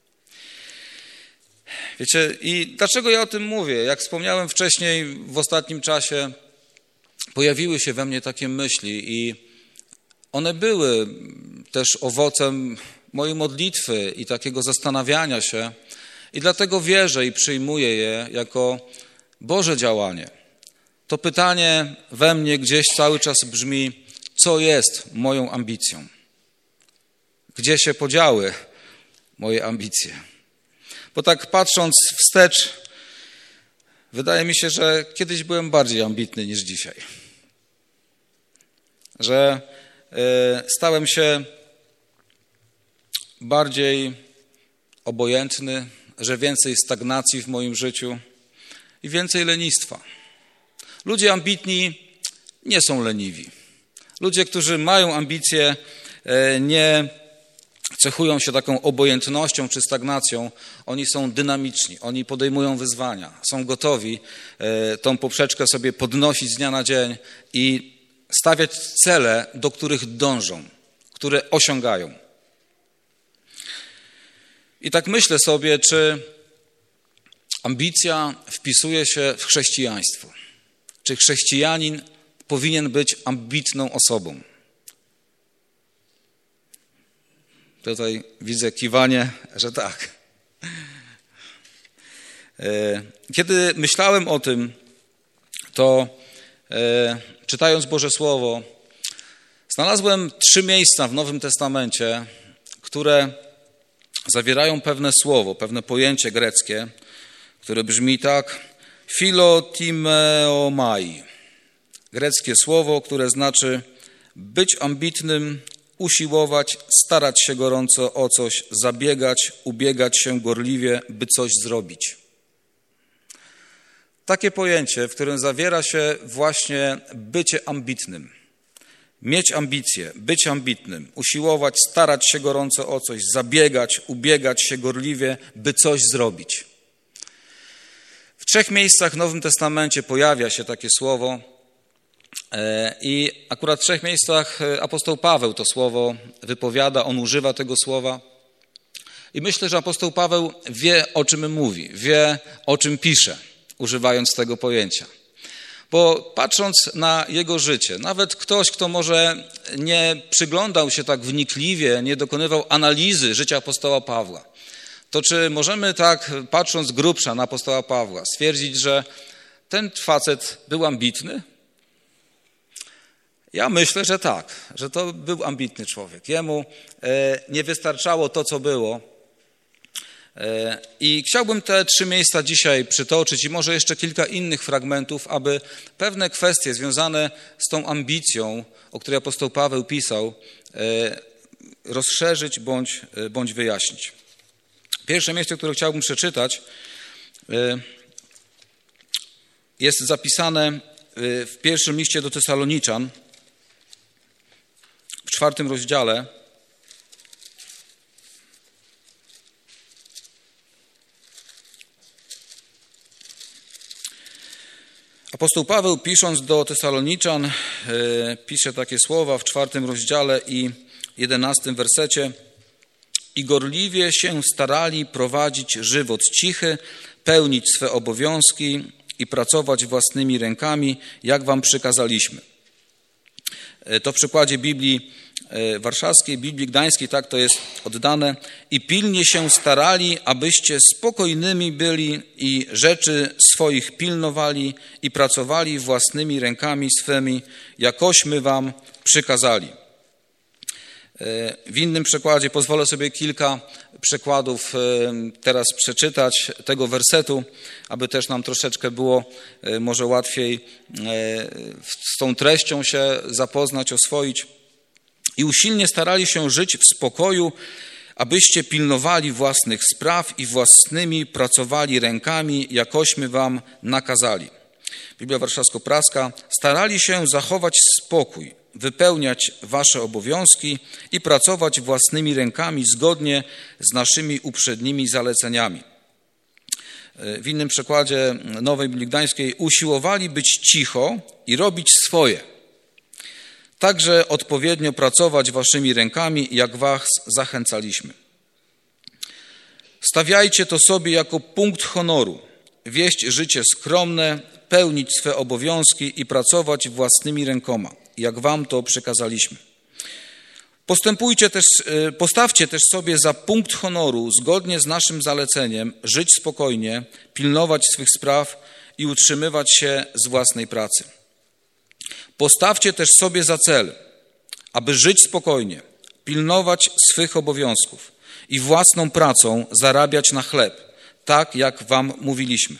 Speaker 5: Wiecie, i dlaczego ja o tym mówię? Jak wspomniałem wcześniej, w ostatnim czasie pojawiły się we mnie takie myśli i one były też owocem mojej modlitwy i takiego zastanawiania się, i dlatego wierzę i przyjmuję je jako Boże działanie. To pytanie we mnie gdzieś cały czas brzmi: co jest moją ambicją? Gdzie się podziały moje ambicje? Bo tak patrząc wstecz, wydaje mi się, że kiedyś byłem bardziej ambitny niż dzisiaj. Że stałem się bardziej obojętny, że więcej stagnacji w moim życiu i więcej lenistwa. Ludzie ambitni nie są leniwi. Ludzie, którzy mają ambicje, nie cechują się taką obojętnością czy stagnacją. Oni są dynamiczni, oni podejmują wyzwania, są gotowi tą poprzeczkę sobie podnosić z dnia na dzień i stawiać cele, do których dążą, które osiągają. I tak myślę sobie, czy ambicja wpisuje się w chrześcijaństwo. Czy chrześcijanin powinien być ambitną osobą? Tutaj widzę kiwanie, że tak. Kiedy myślałem o tym, to czytając Boże Słowo, znalazłem trzy miejsca w Nowym Testamencie, które zawierają pewne słowo, pewne pojęcie greckie, które brzmi tak: philotimeomai. Greckie słowo, które znaczy być ambitnym, usiłować, starać się gorąco o coś, zabiegać, ubiegać się gorliwie, by coś zrobić. Takie pojęcie, w którym zawiera się właśnie bycie ambitnym. Mieć ambicje, być ambitnym, usiłować, starać się gorąco o coś, zabiegać, ubiegać się gorliwie, by coś zrobić. W trzech miejscach w Nowym Testamencie pojawia się takie słowo i akurat w trzech miejscach apostoł Paweł to słowo wypowiada, on używa tego słowa. I myślę, że apostoł Paweł wie, o czym mówi, wie, o czym pisze, używając tego pojęcia. Bo patrząc na jego życie, nawet ktoś, kto może nie przyglądał się tak wnikliwie, nie dokonywał analizy życia apostoła Pawła, to czy możemy tak, patrząc z grubsza na apostoła Pawła, stwierdzić, że ten facet był ambitny? Ja myślę, że tak, że to był ambitny człowiek. Jemu nie wystarczało to, co było. I chciałbym te trzy miejsca dzisiaj przytoczyć i może jeszcze kilka innych fragmentów, aby pewne kwestie związane z tą ambicją, o której apostoł Paweł pisał, rozszerzyć bądź, bądź wyjaśnić. Pierwsze miejsce, które chciałbym przeczytać, jest zapisane w pierwszym liście do Tesaloniczan, w czwartym rozdziale. Apostoł Paweł, pisząc do Tesaloniczan, pisze takie słowa w czwartym rozdziale i jedenastym wersecie: i gorliwie się starali prowadzić żywot cichy, pełnić swe obowiązki i pracować własnymi rękami, jak wam przykazaliśmy. To w przykładzie Biblii Warszawskiej, Biblii Gdańskiej, tak to jest oddane. I pilnie się starali, abyście spokojnymi byli i rzeczy swoich pilnowali i pracowali własnymi rękami swymi, jakośmy wam przykazali. W innym przekładzie pozwolę sobie kilka przekładów teraz przeczytać tego wersetu, aby też nam troszeczkę było może łatwiej z tą treścią się zapoznać, oswoić. I usilnie starali się żyć w spokoju, abyście pilnowali własnych spraw i własnymi pracowali rękami, jakośmy wam nakazali. Biblia Warszawsko-Praska: starali się zachować spokój, wypełniać wasze obowiązki i pracować własnymi rękami zgodnie z naszymi uprzednimi zaleceniami. W innym przekładzie Nowej Biblii Gdańskiej: usiłowali być cicho i robić swoje. Także odpowiednio pracować waszymi rękami, jak was zachęcaliśmy. Stawiajcie to sobie jako punkt honoru, wieść życie skromne, pełnić swe obowiązki i pracować własnymi rękoma, jak wam to przekazaliśmy. Postępujcie też, postawcie też sobie za punkt honoru, zgodnie z naszym zaleceniem, żyć spokojnie, pilnować swych spraw i utrzymywać się z własnej pracy. Postawcie też sobie za cel, aby żyć spokojnie, pilnować swych obowiązków i własną pracą zarabiać na chleb, tak jak wam mówiliśmy.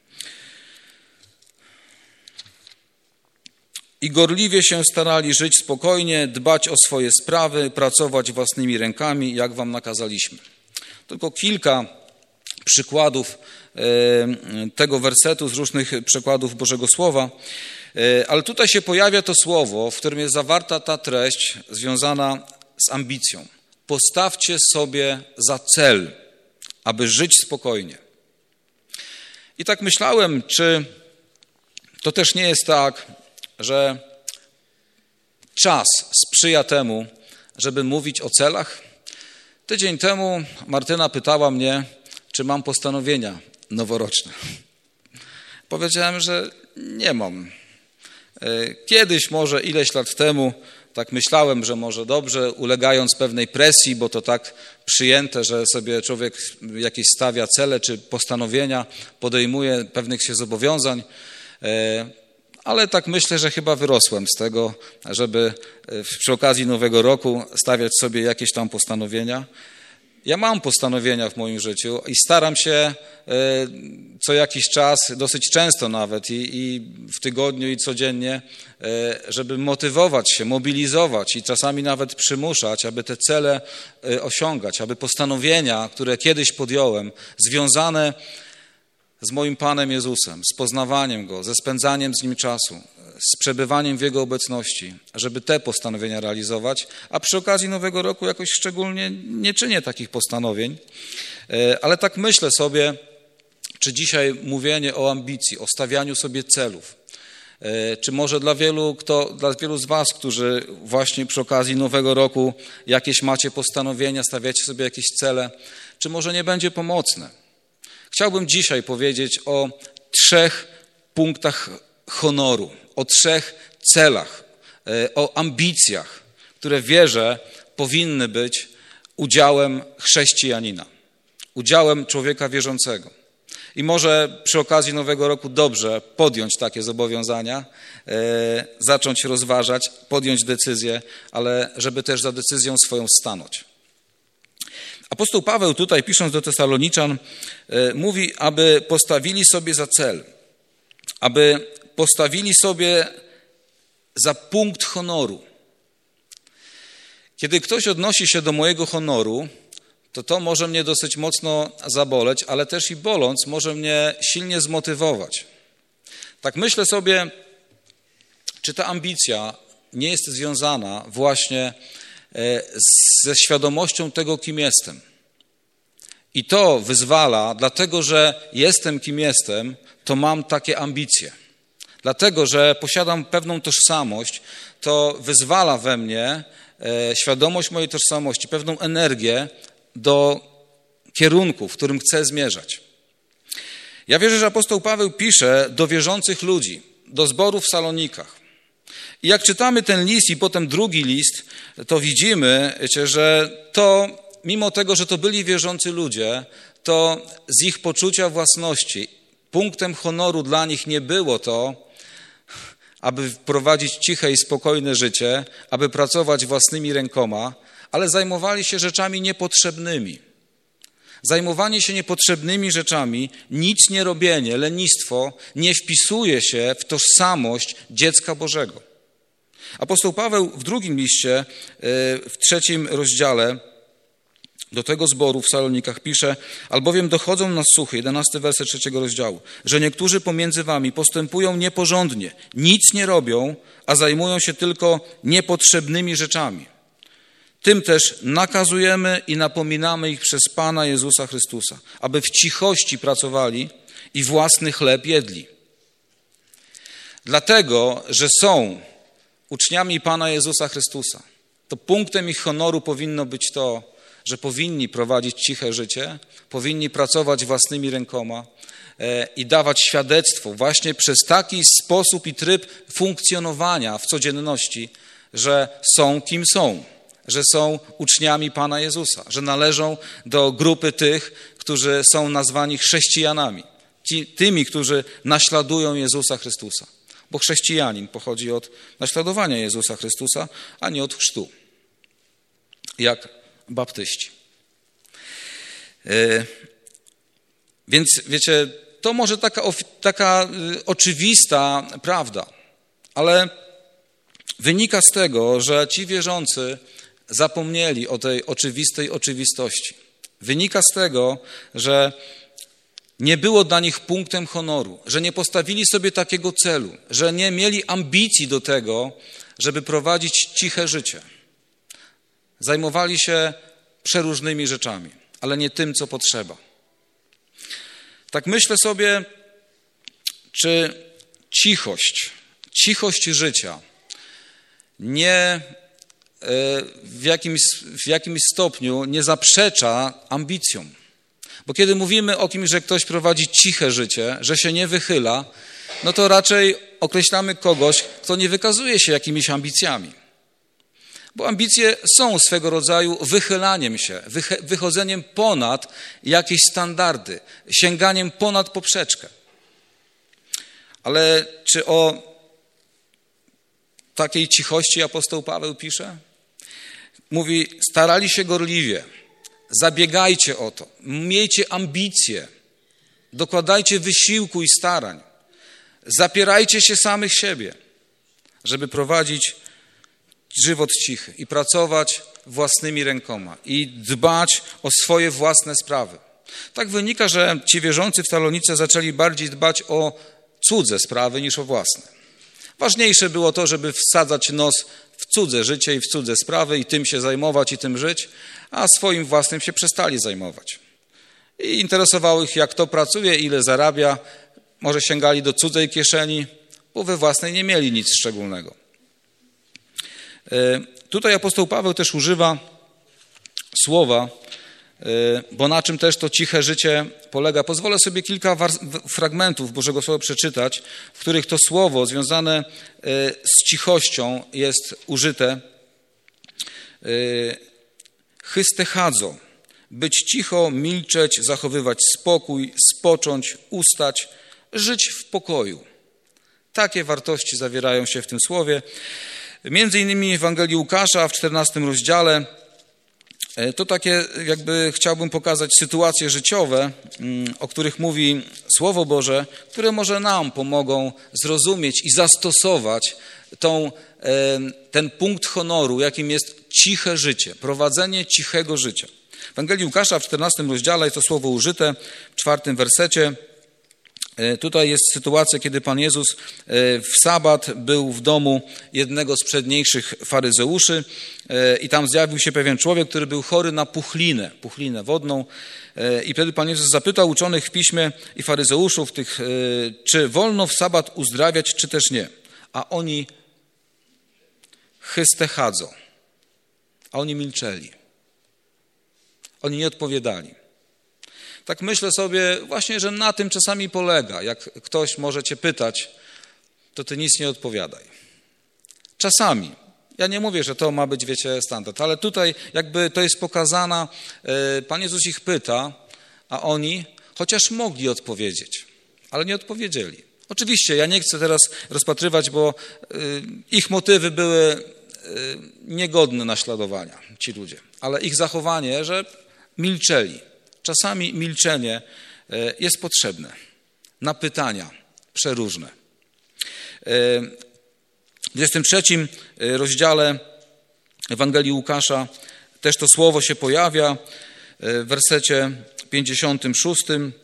Speaker 5: I gorliwie się starali żyć spokojnie, dbać o swoje sprawy, pracować własnymi rękami, jak wam nakazaliśmy. Tylko kilka przykładów tego wersetu z różnych przekładów Bożego Słowa. Ale tutaj się pojawia to słowo, w którym jest zawarta ta treść związana z ambicją. Postawcie sobie za cel, aby żyć spokojnie. I tak myślałem, czy to też nie jest tak, że czas sprzyja temu, żeby mówić o celach? Tydzień temu Martyna pytała mnie, czy mam postanowienia noworoczne. Powiedziałem, że nie mam. Kiedyś, może ileś lat temu, tak myślałem, że może dobrze, ulegając pewnej presji, bo to tak przyjęte, że sobie człowiek jakieś stawia cele czy postanowienia, podejmuje pewnych się zobowiązań, ale tak myślę, że chyba wyrosłem z tego, żeby przy okazji Nowego Roku stawiać sobie jakieś tam postanowienia. Ja mam postanowienia w moim życiu i staram się co jakiś czas, dosyć często nawet i, i w tygodniu i codziennie, żeby motywować się, mobilizować i czasami nawet przymuszać, aby te cele osiągać, aby postanowienia, które kiedyś podjąłem, związane z moim Panem Jezusem, z poznawaniem Go, ze spędzaniem z Nim czasu, z przebywaniem w Jego obecności, żeby te postanowienia realizować, a przy okazji Nowego Roku jakoś szczególnie nie czynię takich postanowień, ale tak myślę sobie, czy dzisiaj mówienie o ambicji, o stawianiu sobie celów, czy może dla wielu, kto, dla wielu z was, którzy właśnie przy okazji Nowego Roku jakieś macie postanowienia, stawiacie sobie jakieś cele, czy może nie będzie pomocne. Chciałbym dzisiaj powiedzieć o trzech punktach honoru, o trzech celach, o ambicjach, które wierzę powinny być udziałem chrześcijanina, udziałem człowieka wierzącego. I może przy okazji Nowego Roku dobrze podjąć takie zobowiązania, e, zacząć rozważać, podjąć decyzję, ale żeby też za decyzją swoją stanąć. Apostoł Paweł tutaj, pisząc do Tesaloniczan, e, mówi, aby postawili sobie za cel, aby postawili sobie za punkt honoru. Kiedy ktoś odnosi się do mojego honoru, to to może mnie dosyć mocno zaboleć, ale też i boląc może mnie silnie zmotywować. Tak myślę sobie, czy ta ambicja nie jest związana właśnie ze świadomością tego, kim jestem. I to wyzwala, dlatego że jestem, kim jestem, to mam takie ambicje. Dlatego, że posiadam pewną tożsamość, to wyzwala we mnie świadomość mojej tożsamości, pewną energię do kierunku, w którym chcę zmierzać. Ja wierzę, że apostoł Paweł pisze do wierzących ludzi, do zboru w Salonikach. I jak czytamy ten list i potem drugi list, to widzimy, wiecie, że to, mimo tego, że to byli wierzący ludzie, to z ich poczucia własności, punktem honoru dla nich nie było to, aby prowadzić ciche i spokojne życie, aby pracować własnymi rękoma, ale zajmowali się rzeczami niepotrzebnymi. Zajmowanie się niepotrzebnymi rzeczami, nic nie robienie, lenistwo nie wpisuje się w tożsamość dziecka Bożego. Apostoł Paweł w drugim liście, w trzecim rozdziale do tego zboru w Salonikach pisze: albowiem dochodzą nas słuchy, jedenasty werset trzeciego rozdziału, że niektórzy pomiędzy wami postępują nieporządnie, nic nie robią, a zajmują się tylko niepotrzebnymi rzeczami. Tym też nakazujemy i napominamy ich przez Pana Jezusa Chrystusa, aby w cichości pracowali i własny chleb jedli. Dlatego, że są uczniami Pana Jezusa Chrystusa, to punktem ich honoru powinno być to, że powinni prowadzić ciche życie, powinni pracować własnymi rękoma i dawać świadectwo właśnie przez taki sposób i tryb funkcjonowania w codzienności, że są kim są, że są uczniami Pana Jezusa, że należą do grupy tych, którzy są nazwani chrześcijanami, Ci, tymi, którzy naśladują Jezusa Chrystusa. Bo chrześcijanin pochodzi od naśladowania Jezusa Chrystusa, a nie od chrztu, jak baptyści. Yy, więc wiecie, to może taka, taka yy, oczywista prawda, ale wynika z tego, że ci wierzący zapomnieli o tej oczywistej oczywistości. Wynika z tego, że nie było dla nich punktem honoru, że nie postawili sobie takiego celu, że nie mieli ambicji do tego, żeby prowadzić ciche życie. Zajmowali się przeróżnymi rzeczami, ale nie tym, co potrzeba. Tak myślę sobie, czy cichość, cichość życia nie w jakimś, w jakimś stopniu nie zaprzecza ambicjom. Bo kiedy mówimy o kimś, że ktoś prowadzi ciche życie, że się nie wychyla, no to raczej określamy kogoś, kto nie wykazuje się jakimiś ambicjami. Bo ambicje są swego rodzaju wychylaniem się, wychodzeniem ponad jakieś standardy, sięganiem ponad poprzeczkę. Ale czy o takiej cichości apostoł Paweł pisze? Mówi, starali się gorliwie, zabiegajcie o to, miejcie ambicje, dokładajcie wysiłku i starań, zapierajcie się samych siebie, żeby prowadzić żywot cichy i pracować własnymi rękoma i dbać o swoje własne sprawy. Tak wynika, że ci wierzący w Salonice zaczęli bardziej dbać o cudze sprawy niż o własne. Ważniejsze było to, żeby wsadzać nos w cudze życie i w cudze sprawy i tym się zajmować i tym żyć, a swoim własnym się przestali zajmować. I interesowało ich, jak to pracuje, ile zarabia, może sięgali do cudzej kieszeni, bo we własnej nie mieli nic szczególnego. Tutaj apostoł Paweł też używa słowa, bo na czym też to ciche życie polega. Pozwolę sobie kilka fragmentów Bożego Słowa przeczytać, w których to słowo związane z cichością jest użyte. Chystechadzo, być cicho, milczeć, zachowywać spokój, spocząć, ustać, żyć w pokoju. Takie wartości zawierają się w tym słowie. Między innymi w Ewangelii Łukasza w czternastym rozdziale to takie jakby chciałbym pokazać sytuacje życiowe, o których mówi Słowo Boże, które może nam pomogą zrozumieć i zastosować tą, ten punkt honoru, jakim jest ciche życie, prowadzenie cichego życia. W Ewangelii Łukasza w czternastym rozdziale jest to słowo użyte, w czwartym wersecie. Tutaj jest sytuacja, kiedy Pan Jezus w sabat był w domu jednego z przedniejszych faryzeuszy i tam zjawił się pewien człowiek, który był chory na puchlinę, puchlinę wodną. I wtedy Pan Jezus zapytał uczonych w piśmie i faryzeuszów tych, czy wolno w sabat uzdrawiać, czy też nie. A oni chystechadzo, a oni milczeli. Oni nie odpowiadali. Tak myślę sobie właśnie, że na tym czasami polega. Jak ktoś może cię pytać, to ty nic nie odpowiadaj. Czasami. Ja nie mówię, że to ma być, wiecie, standard, ale tutaj jakby to jest pokazana, Pan Jezus ich pyta, a oni chociaż mogli odpowiedzieć, ale nie odpowiedzieli. Oczywiście ja nie chcę teraz rozpatrywać, bo ich motywy były niegodne naśladowania, ci ludzie, ale ich zachowanie, że milczeli. Czasami milczenie jest potrzebne na pytania przeróżne. W dwudziestym trzecim rozdziale Ewangelii Łukasza też to słowo się pojawia w wersecie pięćdziesiątym szóstym.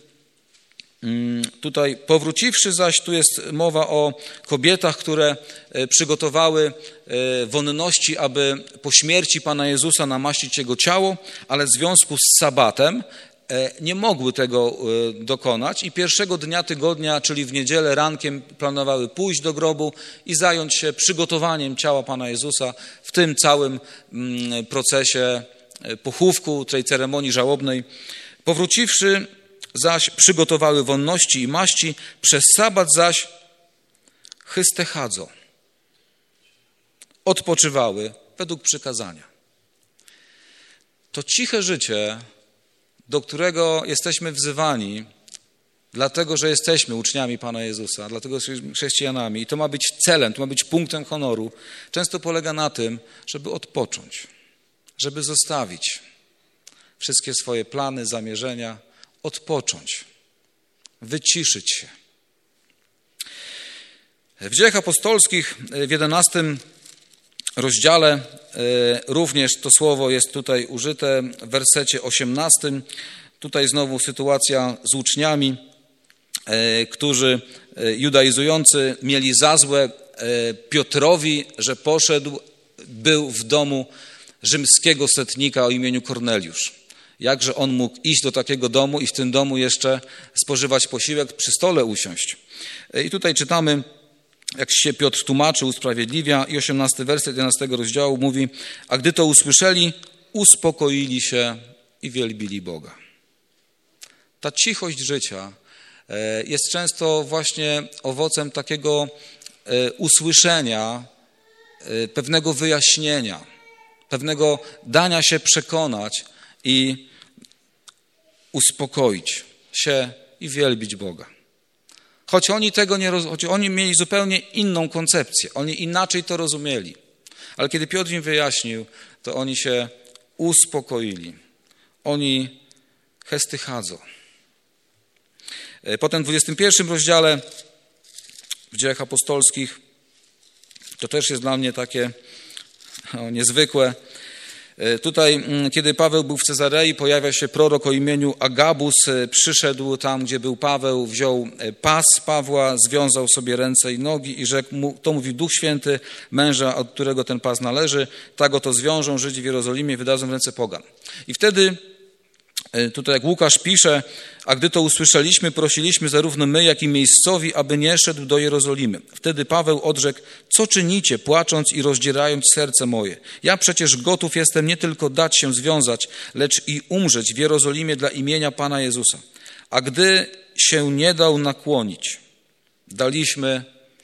Speaker 5: Tutaj powróciwszy zaś, tu jest mowa o kobietach, które przygotowały wonności, aby po śmierci Pana Jezusa namaścić Jego ciało, ale w związku z sabatem nie mogły tego dokonać i pierwszego dnia tygodnia, czyli w niedzielę rankiem planowały pójść do grobu i zająć się przygotowaniem ciała Pana Jezusa w tym całym procesie pochówku, tej ceremonii żałobnej. Powróciwszy zaś przygotowały wonności i maści, przez sabat zaś chystechadzo, odpoczywały według przykazania. To ciche życie, do którego jesteśmy wzywani, dlatego że jesteśmy uczniami Pana Jezusa, dlatego że jesteśmy chrześcijanami i to ma być celem, to ma być punktem honoru, często polega na tym, żeby odpocząć, żeby zostawić wszystkie swoje plany, zamierzenia, odpocząć, wyciszyć się. W Dziejach Apostolskich w jedenastym rozdziale również to słowo jest tutaj użyte w wersecie osiemnastym. Tutaj znowu sytuacja z uczniami, którzy judaizujący mieli za złe Piotrowi, że poszedł, był w domu rzymskiego setnika o imieniu Korneliusz. Jakże on mógł iść do takiego domu i w tym domu jeszcze spożywać posiłek, przy stole usiąść. I tutaj czytamy, jak się Piotr tłumaczy, usprawiedliwia i osiemnasty werset jedenastego rozdziału mówi: a gdy to usłyszeli, uspokoili się i wielbili Boga. Ta cichość życia jest często właśnie owocem takiego usłyszenia, pewnego wyjaśnienia, pewnego dania się przekonać i uspokoić się i wielbić Boga. Choć oni tego nie roz... choć oni mieli zupełnie inną koncepcję, oni inaczej to rozumieli. Ale kiedy Piotr im wyjaśnił, to oni się uspokoili. Oni hestychadzo. Potem w dwudziestym pierwszym rozdziale w Dziejach Apostolskich, to też jest dla mnie takie o, niezwykłe. Tutaj, kiedy Paweł był w Cezarei, pojawia się prorok o imieniu Agabus, przyszedł tam, gdzie był Paweł, wziął pas Pawła, związał sobie ręce i nogi i rzekł mu, to mówi Duch Święty, męża, od którego ten pas należy, tak oto zwiążą Żydzi w Jerozolimie i wydadzą w ręce pogan. I wtedy, tutaj jak Łukasz pisze, a gdy to usłyszeliśmy, prosiliśmy zarówno my, jak i miejscowi, aby nie szedł do Jerozolimy. Wtedy Paweł odrzekł, co czynicie, płacząc i rozdzierając serce moje? Ja przecież gotów jestem nie tylko dać się związać, lecz i umrzeć w Jerozolimie dla imienia Pana Jezusa. A gdy się nie dał nakłonić, daliśmy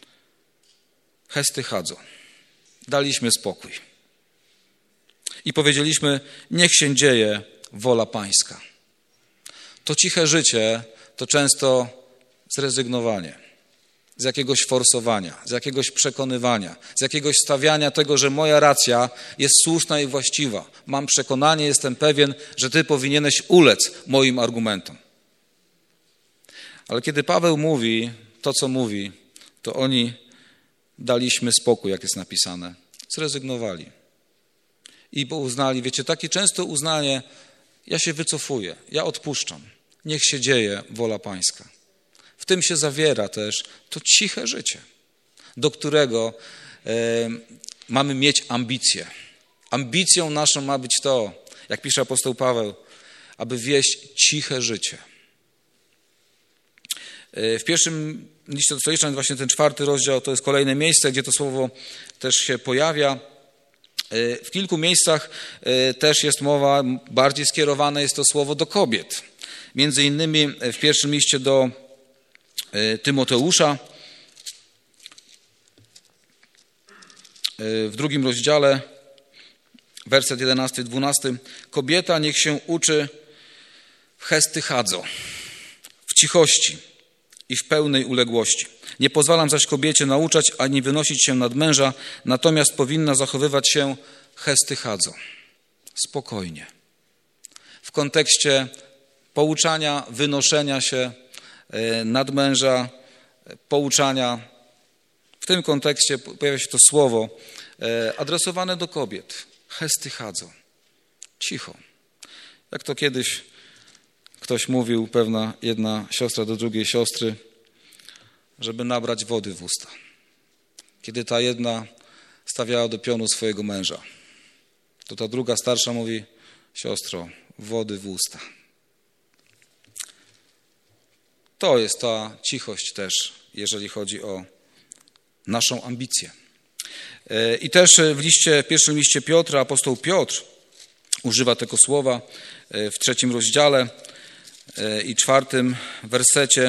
Speaker 5: hestychadzo, daliśmy spokój. I powiedzieliśmy, niech się dzieje wola Pańska. To ciche życie to często zrezygnowanie z jakiegoś forsowania, z jakiegoś przekonywania, z jakiegoś stawiania tego, że moja racja jest słuszna i właściwa. Mam przekonanie, jestem pewien, że Ty powinieneś ulec moim argumentom. Ale kiedy Paweł mówi to, co mówi, to oni daliśmy spokój, jak jest napisane. Zrezygnowali. I uznali, wiecie, takie często uznanie, ja się wycofuję, ja odpuszczam. Niech się dzieje wola Pańska. W tym się zawiera też to ciche życie, do którego e, mamy mieć ambicje. Ambicją naszą ma być to, jak pisze apostoł Paweł, aby wieść ciche życie. E, w pierwszym liście do Solniczan, właśnie ten czwarty rozdział, to jest kolejne miejsce, gdzie to słowo też się pojawia. W kilku miejscach też jest mowa, bardziej skierowane jest to słowo do kobiet. Między innymi w pierwszym liście do Tymoteusza, w drugim rozdziale, werset jedenasty dwunasty. Kobieta niech się uczy w hestychadzo, w cichości i w pełnej uległości. Nie pozwalam zaś kobiecie nauczać, ani wynosić się nad męża, natomiast powinna zachowywać się hestychadzo, spokojnie. W kontekście pouczania, wynoszenia się nad męża, pouczania. W tym kontekście pojawia się to słowo adresowane do kobiet. Hestychadzo, cicho. Jak to kiedyś ktoś mówił, pewna jedna siostra do drugiej siostry, żeby nabrać wody w usta. Kiedy ta jedna stawiała do pionu swojego męża, to ta druga starsza mówi, siostro, wody w usta. To jest ta cichość też, jeżeli chodzi o naszą ambicję. I też w liście, w pierwszym liście Piotra, apostoł Piotr używa tego słowa w trzecim rozdziale i czwartym wersecie,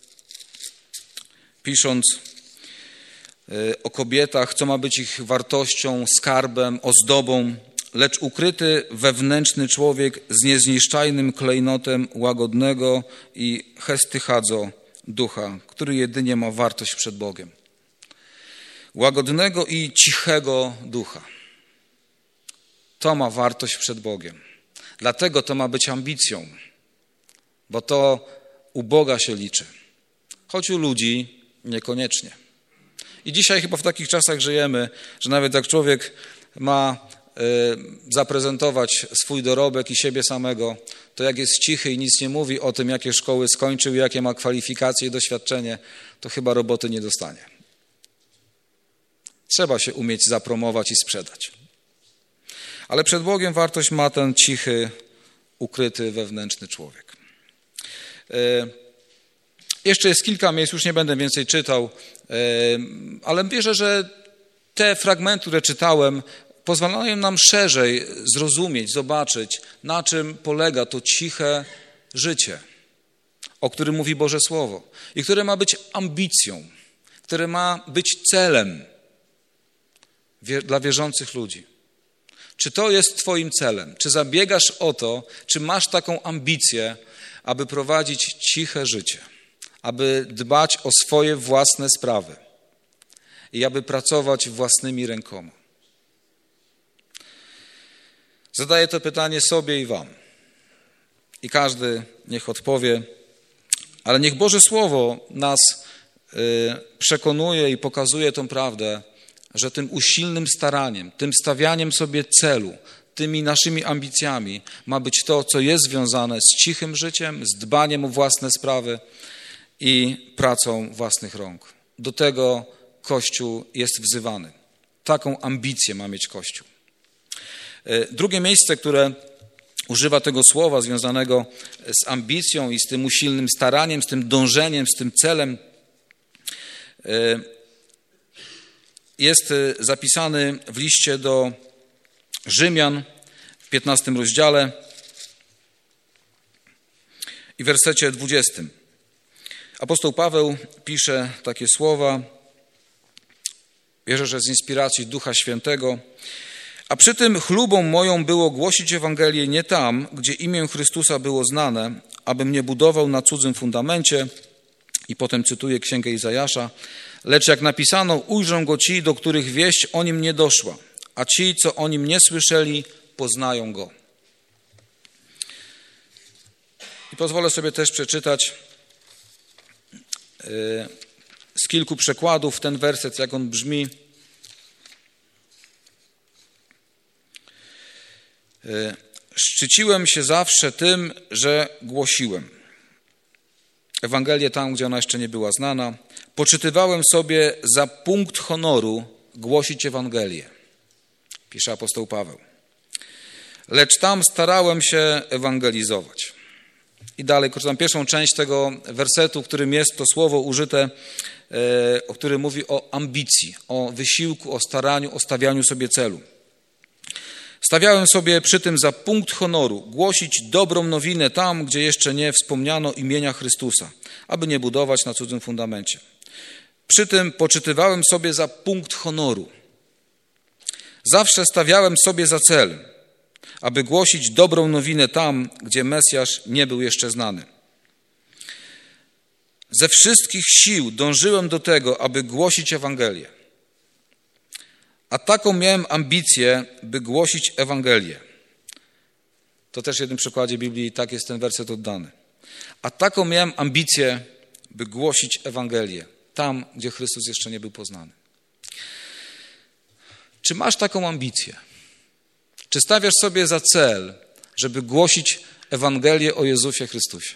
Speaker 5: pisząc o kobietach, co ma być ich wartością, skarbem, ozdobą, lecz ukryty wewnętrzny człowiek z niezniszczalnym klejnotem łagodnego i hestychadzo ducha, który jedynie ma wartość przed Bogiem. Łagodnego i cichego ducha. To ma wartość przed Bogiem. Dlatego to ma być ambicją, bo to u Boga się liczy, choć u ludzi niekoniecznie. I dzisiaj chyba w takich czasach żyjemy, że nawet jak człowiek ma y, zaprezentować swój dorobek i siebie samego, to jak jest cichy i nic nie mówi o tym, jakie szkoły skończył, jakie ma kwalifikacje i doświadczenie, to chyba roboty nie dostanie. Trzeba się umieć zapromować i sprzedać. Ale przed Bogiem wartość ma ten cichy, ukryty wewnętrzny człowiek. Y, Jeszcze jest kilka miejsc, już nie będę więcej czytał, ale wierzę, że te fragmenty, które czytałem, pozwalają nam szerzej zrozumieć, zobaczyć, na czym polega to ciche życie, o którym mówi Boże Słowo i które ma być ambicją, które ma być celem dla wierzących ludzi. Czy to jest twoim celem? Czy zabiegasz o to, czy masz taką ambicję, aby prowadzić ciche życie, aby dbać o swoje własne sprawy i aby pracować własnymi rękoma? Zadaję to pytanie sobie i wam. I każdy niech odpowie, ale niech Boże Słowo nas y, przekonuje i pokazuje tą prawdę, że tym usilnym staraniem, tym stawianiem sobie celu, tymi naszymi ambicjami ma być to, co jest związane z cichym życiem, z dbaniem o własne sprawy i pracą własnych rąk. Do tego Kościół jest wzywany. Taką ambicję ma mieć Kościół. Drugie miejsce, które używa tego słowa związanego z ambicją i z tym usilnym staraniem, z tym dążeniem, z tym celem, jest zapisany w liście do Rzymian w piętnastym rozdziale i w wersecie dwudziestym. Apostoł Paweł pisze takie słowa, wierzę, że z inspiracji Ducha Świętego. A przy tym chlubą moją było głosić Ewangelię nie tam, gdzie imię Chrystusa było znane, abym nie budował na cudzym fundamencie, i potem cytuję Księgę Izajasza, lecz jak napisano, ujrzą go ci, do których wieść o nim nie doszła, a ci, co o nim nie słyszeli, poznają go. I pozwolę sobie też przeczytać z kilku przekładów ten werset, jak on brzmi. Szczyciłem się zawsze tym, że głosiłem Ewangelię tam, gdzie ona jeszcze nie była znana. Poczytywałem sobie za punkt honoru głosić Ewangelię, pisze apostoł Paweł. Lecz tam starałem się ewangelizować. I dalej, czytam pierwszą część tego wersetu, w którym jest to słowo użyte, o którym mówi o ambicji, o wysiłku, o staraniu, o stawianiu sobie celu. Stawiałem sobie przy tym za punkt honoru głosić dobrą nowinę tam, gdzie jeszcze nie wspomniano imienia Chrystusa, aby nie budować na cudzym fundamencie. Przy tym poczytywałem sobie za punkt honoru. Zawsze stawiałem sobie za cel, aby głosić dobrą nowinę tam, gdzie Mesjasz nie był jeszcze znany. Ze wszystkich sił dążyłem do tego, aby głosić Ewangelię. A taką miałem ambicję, by głosić Ewangelię. To też w jednym przykładzie Biblii tak jest ten werset oddany. A taką miałem ambicję, by głosić Ewangelię tam, gdzie Chrystus jeszcze nie był poznany. Czy masz taką ambicję? Czy stawiasz sobie za cel, żeby głosić Ewangelię o Jezusie Chrystusie?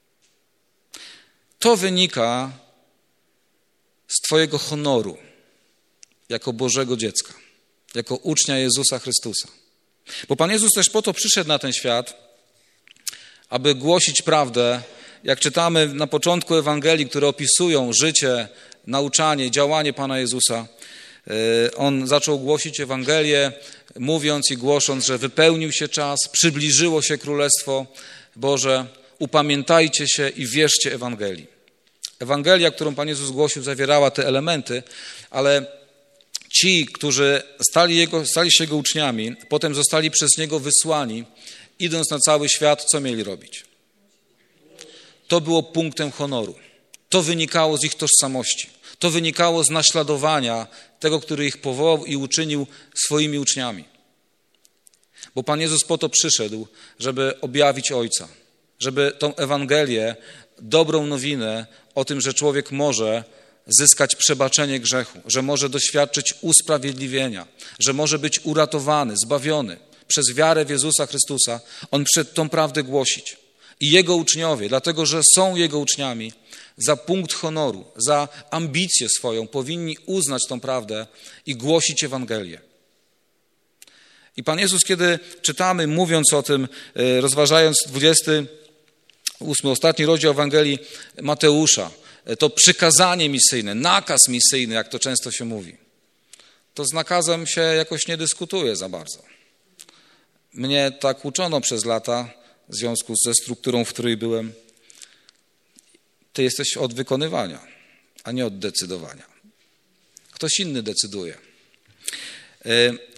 Speaker 5: To wynika z twojego honoru jako Bożego dziecka, jako ucznia Jezusa Chrystusa. Bo Pan Jezus też po to przyszedł na ten świat, aby głosić prawdę, jak czytamy na początku Ewangelii, które opisują życie, nauczanie, działanie Pana Jezusa. On zaczął głosić Ewangelię, mówiąc i głosząc, że wypełnił się czas, przybliżyło się Królestwo Boże, upamiętajcie się i wierzcie Ewangelii. Ewangelia, którą Pan Jezus głosił, zawierała te elementy, ale ci, którzy stali, jego, stali się Jego uczniami, potem zostali przez Niego wysłani, idąc na cały świat, co mieli robić? To było punktem honoru. To wynikało z ich tożsamości. To wynikało z naśladowania tego, który ich powołał i uczynił swoimi uczniami. Bo Pan Jezus po to przyszedł, żeby objawić Ojca, żeby tą Ewangelię, dobrą nowinę o tym, że człowiek może zyskać przebaczenie grzechu, że może doświadczyć usprawiedliwienia, że może być uratowany, zbawiony przez wiarę w Jezusa Chrystusa. On przyszedł tą prawdę głosić. I Jego uczniowie, dlatego że są Jego uczniami, za punkt honoru, za ambicję swoją powinni uznać tą prawdę i głosić Ewangelię. I Pan Jezus, kiedy czytamy, mówiąc o tym, rozważając dwudziesty ósmy, ostatni rozdział Ewangelii Mateusza, to przykazanie misyjne, nakaz misyjny, jak to często się mówi, to z nakazem się jakoś nie dyskutuje za bardzo. Mnie tak uczono przez lata w związku ze strukturą, w której byłem. Ty jesteś od wykonywania, a nie od decydowania. Ktoś inny decyduje.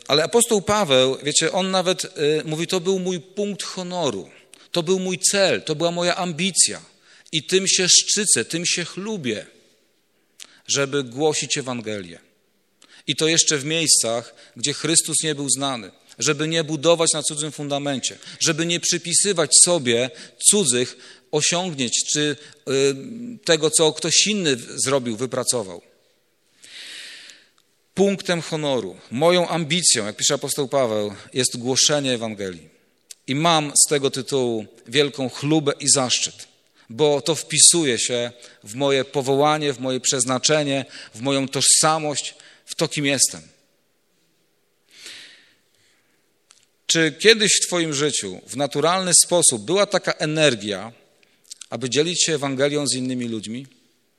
Speaker 5: ale apostoł Paweł, wiecie, on nawet y, mówi, to był mój punkt honoru, to był mój cel, to była moja ambicja i tym się szczycę, tym się chlubię, żeby głosić Ewangelię. I to jeszcze w miejscach, gdzie Chrystus nie był znany, żeby nie budować na cudzym fundamencie, żeby nie przypisywać sobie cudzych osiągnięć czy y, tego, co ktoś inny zrobił, wypracował. Punktem honoru, moją ambicją, jak pisze apostoł Paweł, jest głoszenie Ewangelii. I mam z tego tytułu wielką chlubę i zaszczyt, bo to wpisuje się w moje powołanie, w moje przeznaczenie, w moją tożsamość, w to, kim jestem. Czy kiedyś w twoim życiu w naturalny sposób była taka energia, aby dzielić się Ewangelią z innymi ludźmi?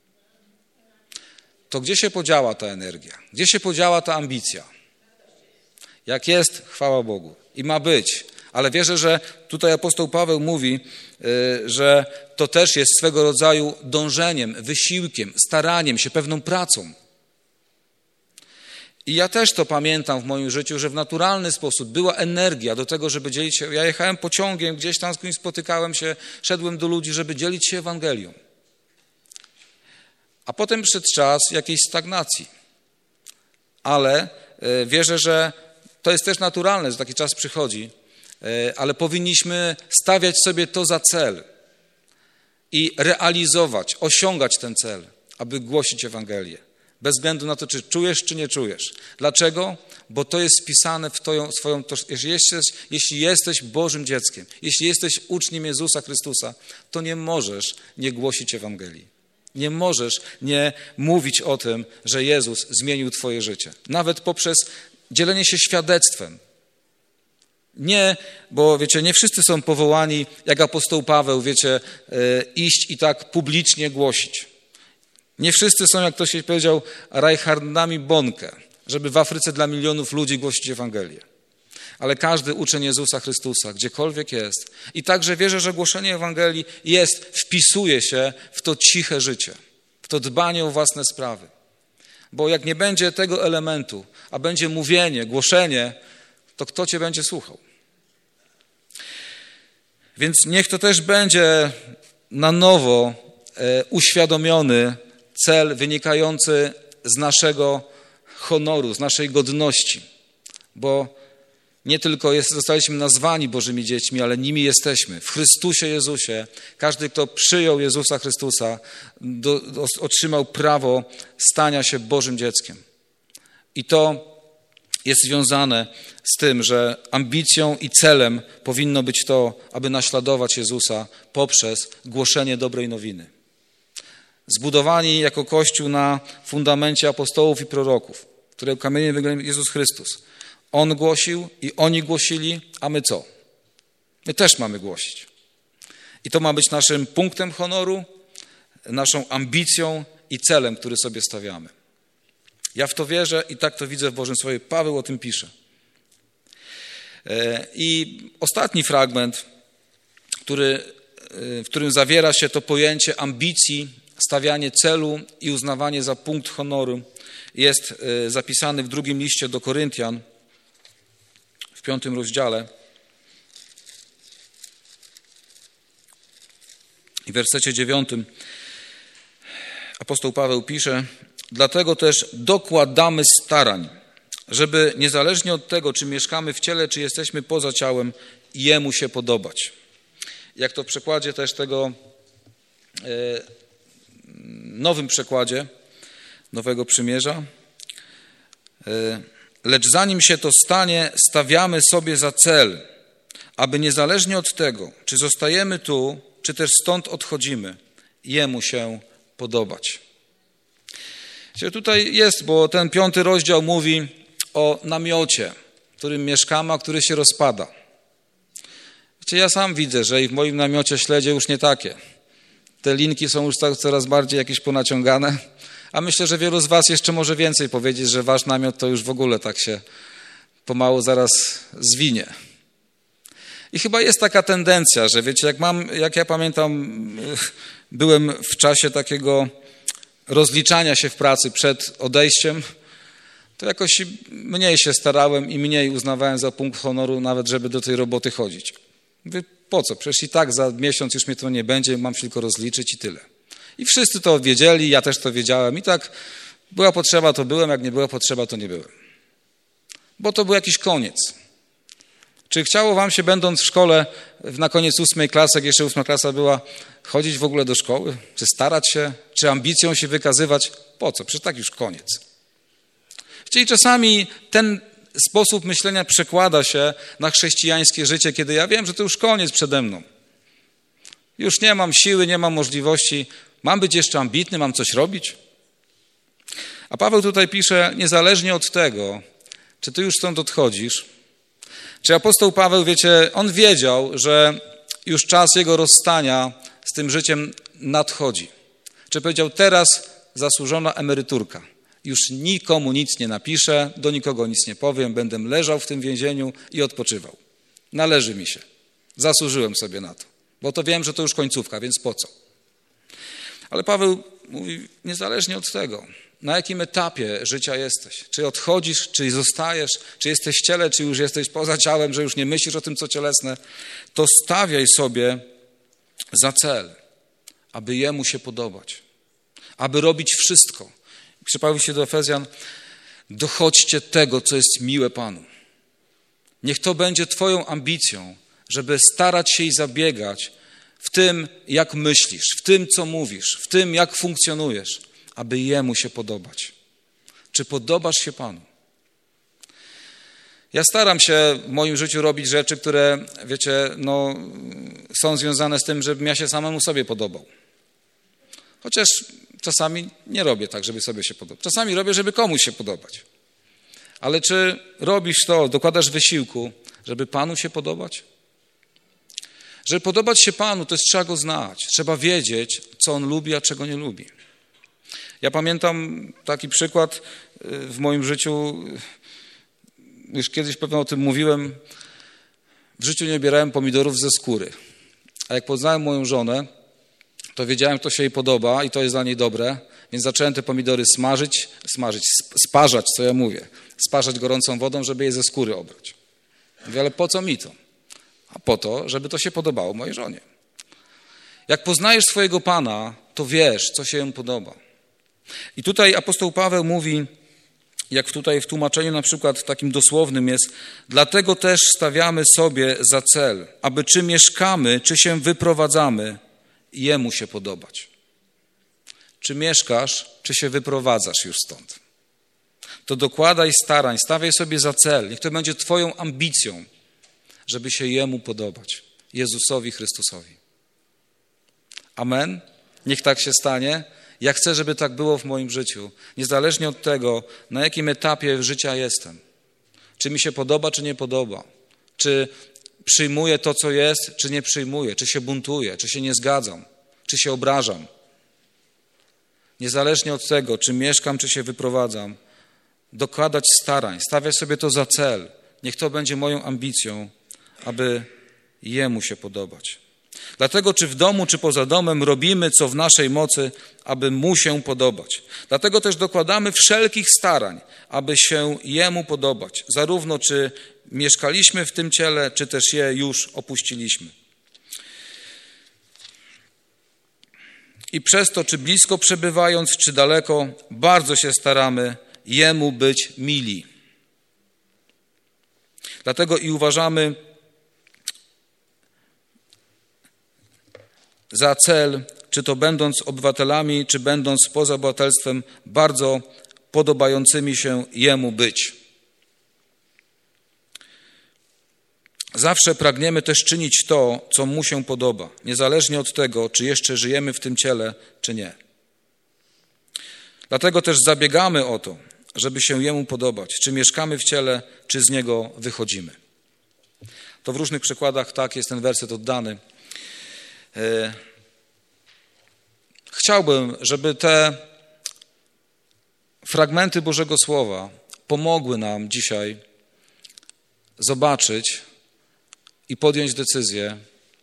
Speaker 5: To gdzie się podziała ta energia? Gdzie się podziała ta ambicja? Jak jest, chwała Bogu. I ma być. Ale wierzę, że tutaj apostoł Paweł mówi, że to też jest swego rodzaju dążeniem, wysiłkiem, staraniem się, pewną pracą. I ja też to pamiętam w moim życiu, że w naturalny sposób była energia do tego, żeby dzielić się. Ja jechałem pociągiem, gdzieś tam z kimś spotykałem się, szedłem do ludzi, żeby dzielić się Ewangelią. A potem przyszedł czas jakiejś stagnacji. Ale wierzę, że to jest też naturalne, że taki czas przychodzi, ale powinniśmy stawiać sobie to za cel i realizować, osiągać ten cel, aby głosić Ewangelię. Bez względu na to, czy czujesz, czy nie czujesz. Dlaczego? Bo to jest wpisane w twoją, swoją tożsamość. Jeśli jesteś, jeśli jesteś Bożym dzieckiem, jeśli jesteś uczniem Jezusa Chrystusa, to nie możesz nie głosić Ewangelii. Nie możesz nie mówić o tym, że Jezus zmienił twoje życie. Nawet poprzez dzielenie się świadectwem. Nie, bo wiecie, nie wszyscy są powołani, jak apostoł Paweł, wiecie, iść i tak publicznie głosić. Nie wszyscy są, jak ktoś powiedział, Reinhardami Bonke, żeby w Afryce dla milionów ludzi głosić Ewangelię. Ale każdy uczeń Jezusa Chrystusa, gdziekolwiek jest. I także wierzę, że głoszenie Ewangelii jest, wpisuje się w to ciche życie, w to dbanie o własne sprawy. Bo jak nie będzie tego elementu, a będzie mówienie, głoszenie, to kto cię będzie słuchał? Więc niech to też będzie na nowo e, uświadomiony cel wynikający z naszego honoru, z naszej godności. Bo nie tylko jest, zostaliśmy nazwani Bożymi dziećmi, ale nimi jesteśmy. W Chrystusie Jezusie. Każdy, kto przyjął Jezusa Chrystusa, do, do, otrzymał prawo stania się Bożym dzieckiem. I to jest związane z tym, że ambicją i celem powinno być to, aby naśladować Jezusa poprzez głoszenie dobrej nowiny. Zbudowani jako Kościół na fundamencie apostołów i proroków, którego kamieniem węgielnym Jezus Chrystus. On głosił i oni głosili, a my co? My też mamy głosić. I to ma być naszym punktem honoru, naszą ambicją i celem, który sobie stawiamy. Ja w to wierzę i tak to widzę w Bożym Słowie. Paweł o tym pisze. I ostatni fragment, który, w którym zawiera się to pojęcie ambicji, stawianie celu i uznawanie za punkt honoru, jest zapisany w drugim liście do Koryntian, w piątym rozdziale. I w wersecie dziewiątym apostoł Paweł pisze: dlatego też dokładamy starań, żeby niezależnie od tego, czy mieszkamy w ciele, czy jesteśmy poza ciałem, Jemu się podobać. Jak to w przekładzie też tego e, nowym przekładzie Nowego Przymierza. E, lecz zanim się to stanie, stawiamy sobie za cel, aby niezależnie od tego, czy zostajemy tu, czy też stąd odchodzimy, Jemu się podobać. Tutaj jest, bo ten piąty rozdział mówi o namiocie, w którym mieszkamy, a który się rozpada. Wiecie, ja sam widzę, że i w moim namiocie śledzie już nie takie. Te linki są już coraz bardziej jakieś ponaciągane, a myślę, że wielu z was jeszcze może więcej powiedzieć, że wasz namiot to już w ogóle tak się pomału zaraz zwinie. I chyba jest taka tendencja, że wiecie, jak mam, jak ja pamiętam, byłem w czasie takiego rozliczania się w pracy przed odejściem, to jakoś mniej się starałem i mniej uznawałem za punkt honoru nawet, żeby do tej roboty chodzić. Mówię, po co? Przecież i tak za miesiąc już mnie to nie będzie, mam się tylko rozliczyć i tyle. I wszyscy to wiedzieli, ja też to wiedziałem i tak była potrzeba, to byłem, jak nie była potrzeba, to nie byłem. Bo to był jakiś koniec. Czy chciało wam się, będąc w szkole na koniec ósmej klasy, jak jeszcze ósma klasa była, chodzić w ogóle do szkoły? Czy starać się? Czy ambicją się wykazywać? Po co? Przecież tak już koniec. Czyli czasami ten sposób myślenia przekłada się na chrześcijańskie życie, kiedy ja wiem, że to już koniec przede mną. Już nie mam siły, nie mam możliwości. Mam być jeszcze ambitny, mam coś robić? A Paweł tutaj pisze, niezależnie od tego, czy ty już stąd odchodzisz, czy apostoł Paweł, wiecie, on wiedział, że już czas jego rozstania z tym życiem nadchodzi. Czy powiedział, teraz zasłużona emeryturka. Już nikomu nic nie napiszę, do nikogo nic nie powiem, będę leżał w tym więzieniu i odpoczywał. Należy mi się. Zasłużyłem sobie na to, bo to wiem, że to już końcówka, więc po co? Ale Paweł mówi, niezależnie od tego, na jakim etapie życia jesteś, czy odchodzisz, czy zostajesz, czy jesteś w ciele, czy już jesteś poza ciałem, że już nie myślisz o tym, co cielesne, to stawiaj sobie za cel, aby Jemu się podobać, aby robić wszystko. Pisze Paweł się do Efezjan, dochodźcie tego, co jest miłe Panu. Niech to będzie twoją ambicją, żeby starać się i zabiegać w tym, jak myślisz, w tym, co mówisz, w tym, jak funkcjonujesz, aby Jemu się podobać. Czy podobasz się Panu? Ja staram się w moim życiu robić rzeczy, które, wiecie, no, są związane z tym, żebym ja się samemu sobie podobał. Chociaż czasami nie robię tak, żeby sobie się podobać. Czasami robię, żeby komuś się podobać. Ale czy robisz to, dokładasz wysiłku, żeby Panu się podobać? Żeby podobać się Panu, to jest trzeba Go znać. Trzeba wiedzieć, co On lubi, a czego nie lubi. Ja pamiętam taki przykład w moim życiu, już kiedyś pewno o tym mówiłem, w życiu nie obierałem pomidorów ze skóry. A jak poznałem moją żonę, to wiedziałem, to się jej podoba i to jest dla niej dobre, więc zacząłem te pomidory smażyć, smażyć, sparzać, co ja mówię, sparzać gorącą wodą, żeby je ze skóry obrać. Mówię, ale po co mi to? A po to, żeby to się podobało mojej żonie. Jak poznajesz swojego Pana, to wiesz, co się Jemu podoba. I tutaj apostoł Paweł mówi, jak tutaj w tłumaczeniu na przykład takim dosłownym jest, dlatego też stawiamy sobie za cel, aby czy mieszkamy, czy się wyprowadzamy, Jemu się podobać. Czy mieszkasz, czy się wyprowadzasz już stąd. To dokładaj starań, stawiaj sobie za cel. Niech to będzie twoją ambicją, żeby się Jemu podobać. Jezusowi Chrystusowi. Amen? Niech tak się stanie. Ja chcę, żeby tak było w moim życiu. Niezależnie od tego, na jakim etapie życia jestem. Czy mi się podoba, czy nie podoba. Czy przyjmuję to, co jest, czy nie przyjmuję. Czy się buntuję, czy się nie zgadzam. Czy się obrażam. Niezależnie od tego, czy mieszkam, czy się wyprowadzam. Dokładać starań. Stawiać sobie to za cel. Niech to będzie moją ambicją, aby Jemu się podobać. Dlatego czy w domu, czy poza domem robimy, co w naszej mocy, aby Mu się podobać. Dlatego też dokładamy wszelkich starań, aby się Jemu podobać. Zarówno czy mieszkaliśmy w tym ciele, czy też je już opuściliśmy. I przez to, czy blisko przebywając, czy daleko, bardzo się staramy Jemu być mili. Dlatego i uważamy za cel, czy to będąc obywatelami, czy będąc poza obywatelstwem, bardzo podobającymi się Jemu być. Zawsze pragniemy też czynić to, co Mu się podoba, niezależnie od tego, czy jeszcze żyjemy w tym ciele, czy nie. Dlatego też zabiegamy o to, żeby się Jemu podobać, czy mieszkamy w ciele, czy z niego wychodzimy. To w różnych przykładach tak jest ten werset oddany. Chciałbym, żeby te fragmenty Bożego Słowa pomogły nam dzisiaj zobaczyć i podjąć decyzję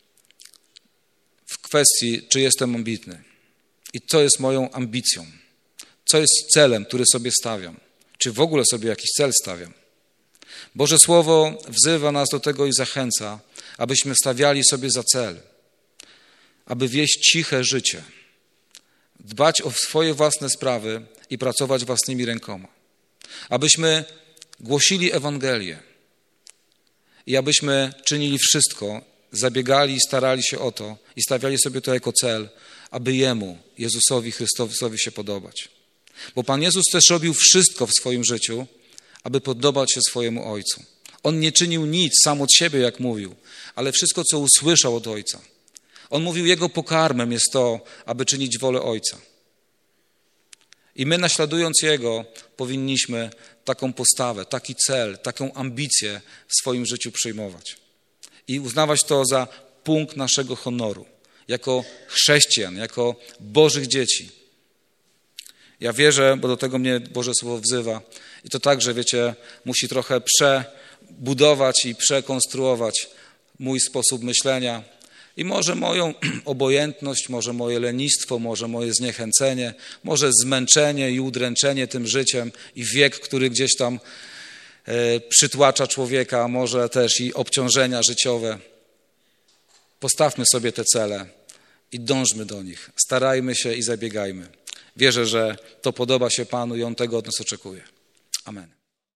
Speaker 5: w kwestii, czy jestem ambitny i co jest moją ambicją, co jest celem, który sobie stawiam. czy w ogóle sobie jakiś cel stawiam. Boże Słowo wzywa nas do tego i zachęca, abyśmy stawiali sobie za cel, aby wieść ciche życie, dbać o swoje własne sprawy i pracować własnymi rękoma, abyśmy głosili Ewangelię i abyśmy czynili wszystko, zabiegali i starali się o to i stawiali sobie to jako cel, aby Jemu, Jezusowi Chrystusowi się podobać. Bo Pan Jezus też robił wszystko w swoim życiu, aby podobać się swojemu Ojcu. On nie czynił nic sam od siebie, jak mówił, ale wszystko, co usłyszał od Ojca. On mówił, Jego pokarmem jest to, aby czynić wolę Ojca. I my, naśladując Jego, powinniśmy taką postawę, taki cel, taką ambicję w swoim życiu przyjmować. I uznawać to za punkt naszego honoru, jako chrześcijan, jako Bożych dzieci. Ja wierzę, bo do tego mnie Boże Słowo wzywa i to także, wiecie, musi trochę przebudować i przekonstruować mój sposób myślenia i może moją obojętność, może moje lenistwo, może moje zniechęcenie, może zmęczenie i udręczenie tym życiem i wiek, który gdzieś tam e, przytłacza człowieka, a może też i obciążenia życiowe. Postawmy sobie te cele i dążmy do nich. Starajmy się i zabiegajmy. Wierzę, że to podoba się Panu i On tego od nas oczekuje. Amen.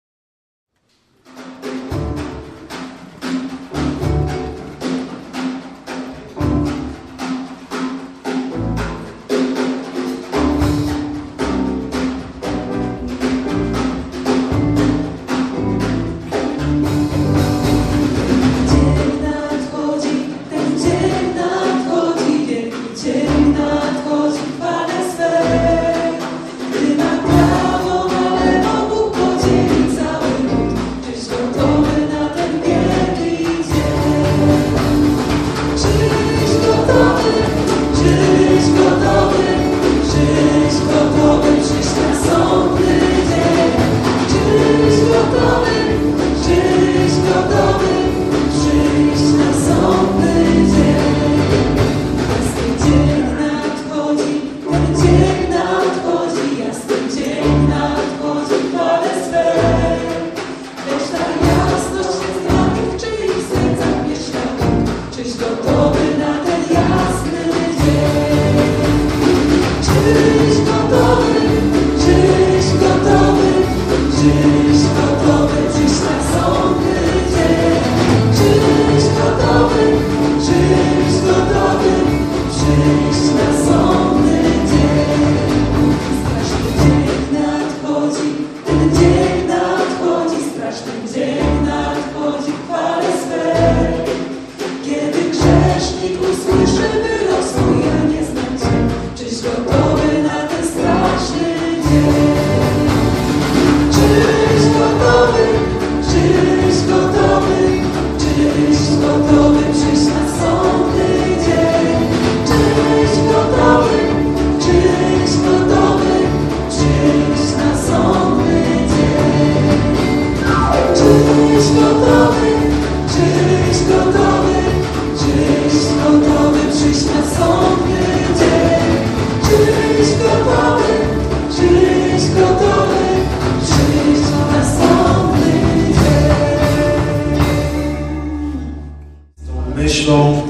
Speaker 1: Myślą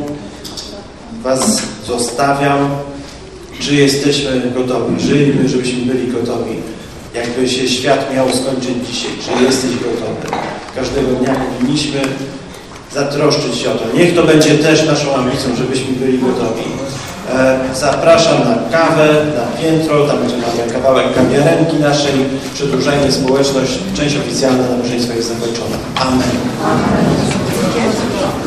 Speaker 1: was zostawiam, czy jesteśmy gotowi. Żyjmy, żebyśmy byli gotowi. Jakby się świat miał skończyć dzisiaj. Czy jesteś gotowy? Każdego dnia powinniśmy zatroszczyć się o to. Niech to będzie też naszą ambicją, żebyśmy byli gotowi. E, zapraszam na kawę, na piętro, tam będzie mamy kawałek kawiarenki naszej, przedłużajmy społeczność, część oficjalna nabożeństwa jest zakończona. Amen. Amen.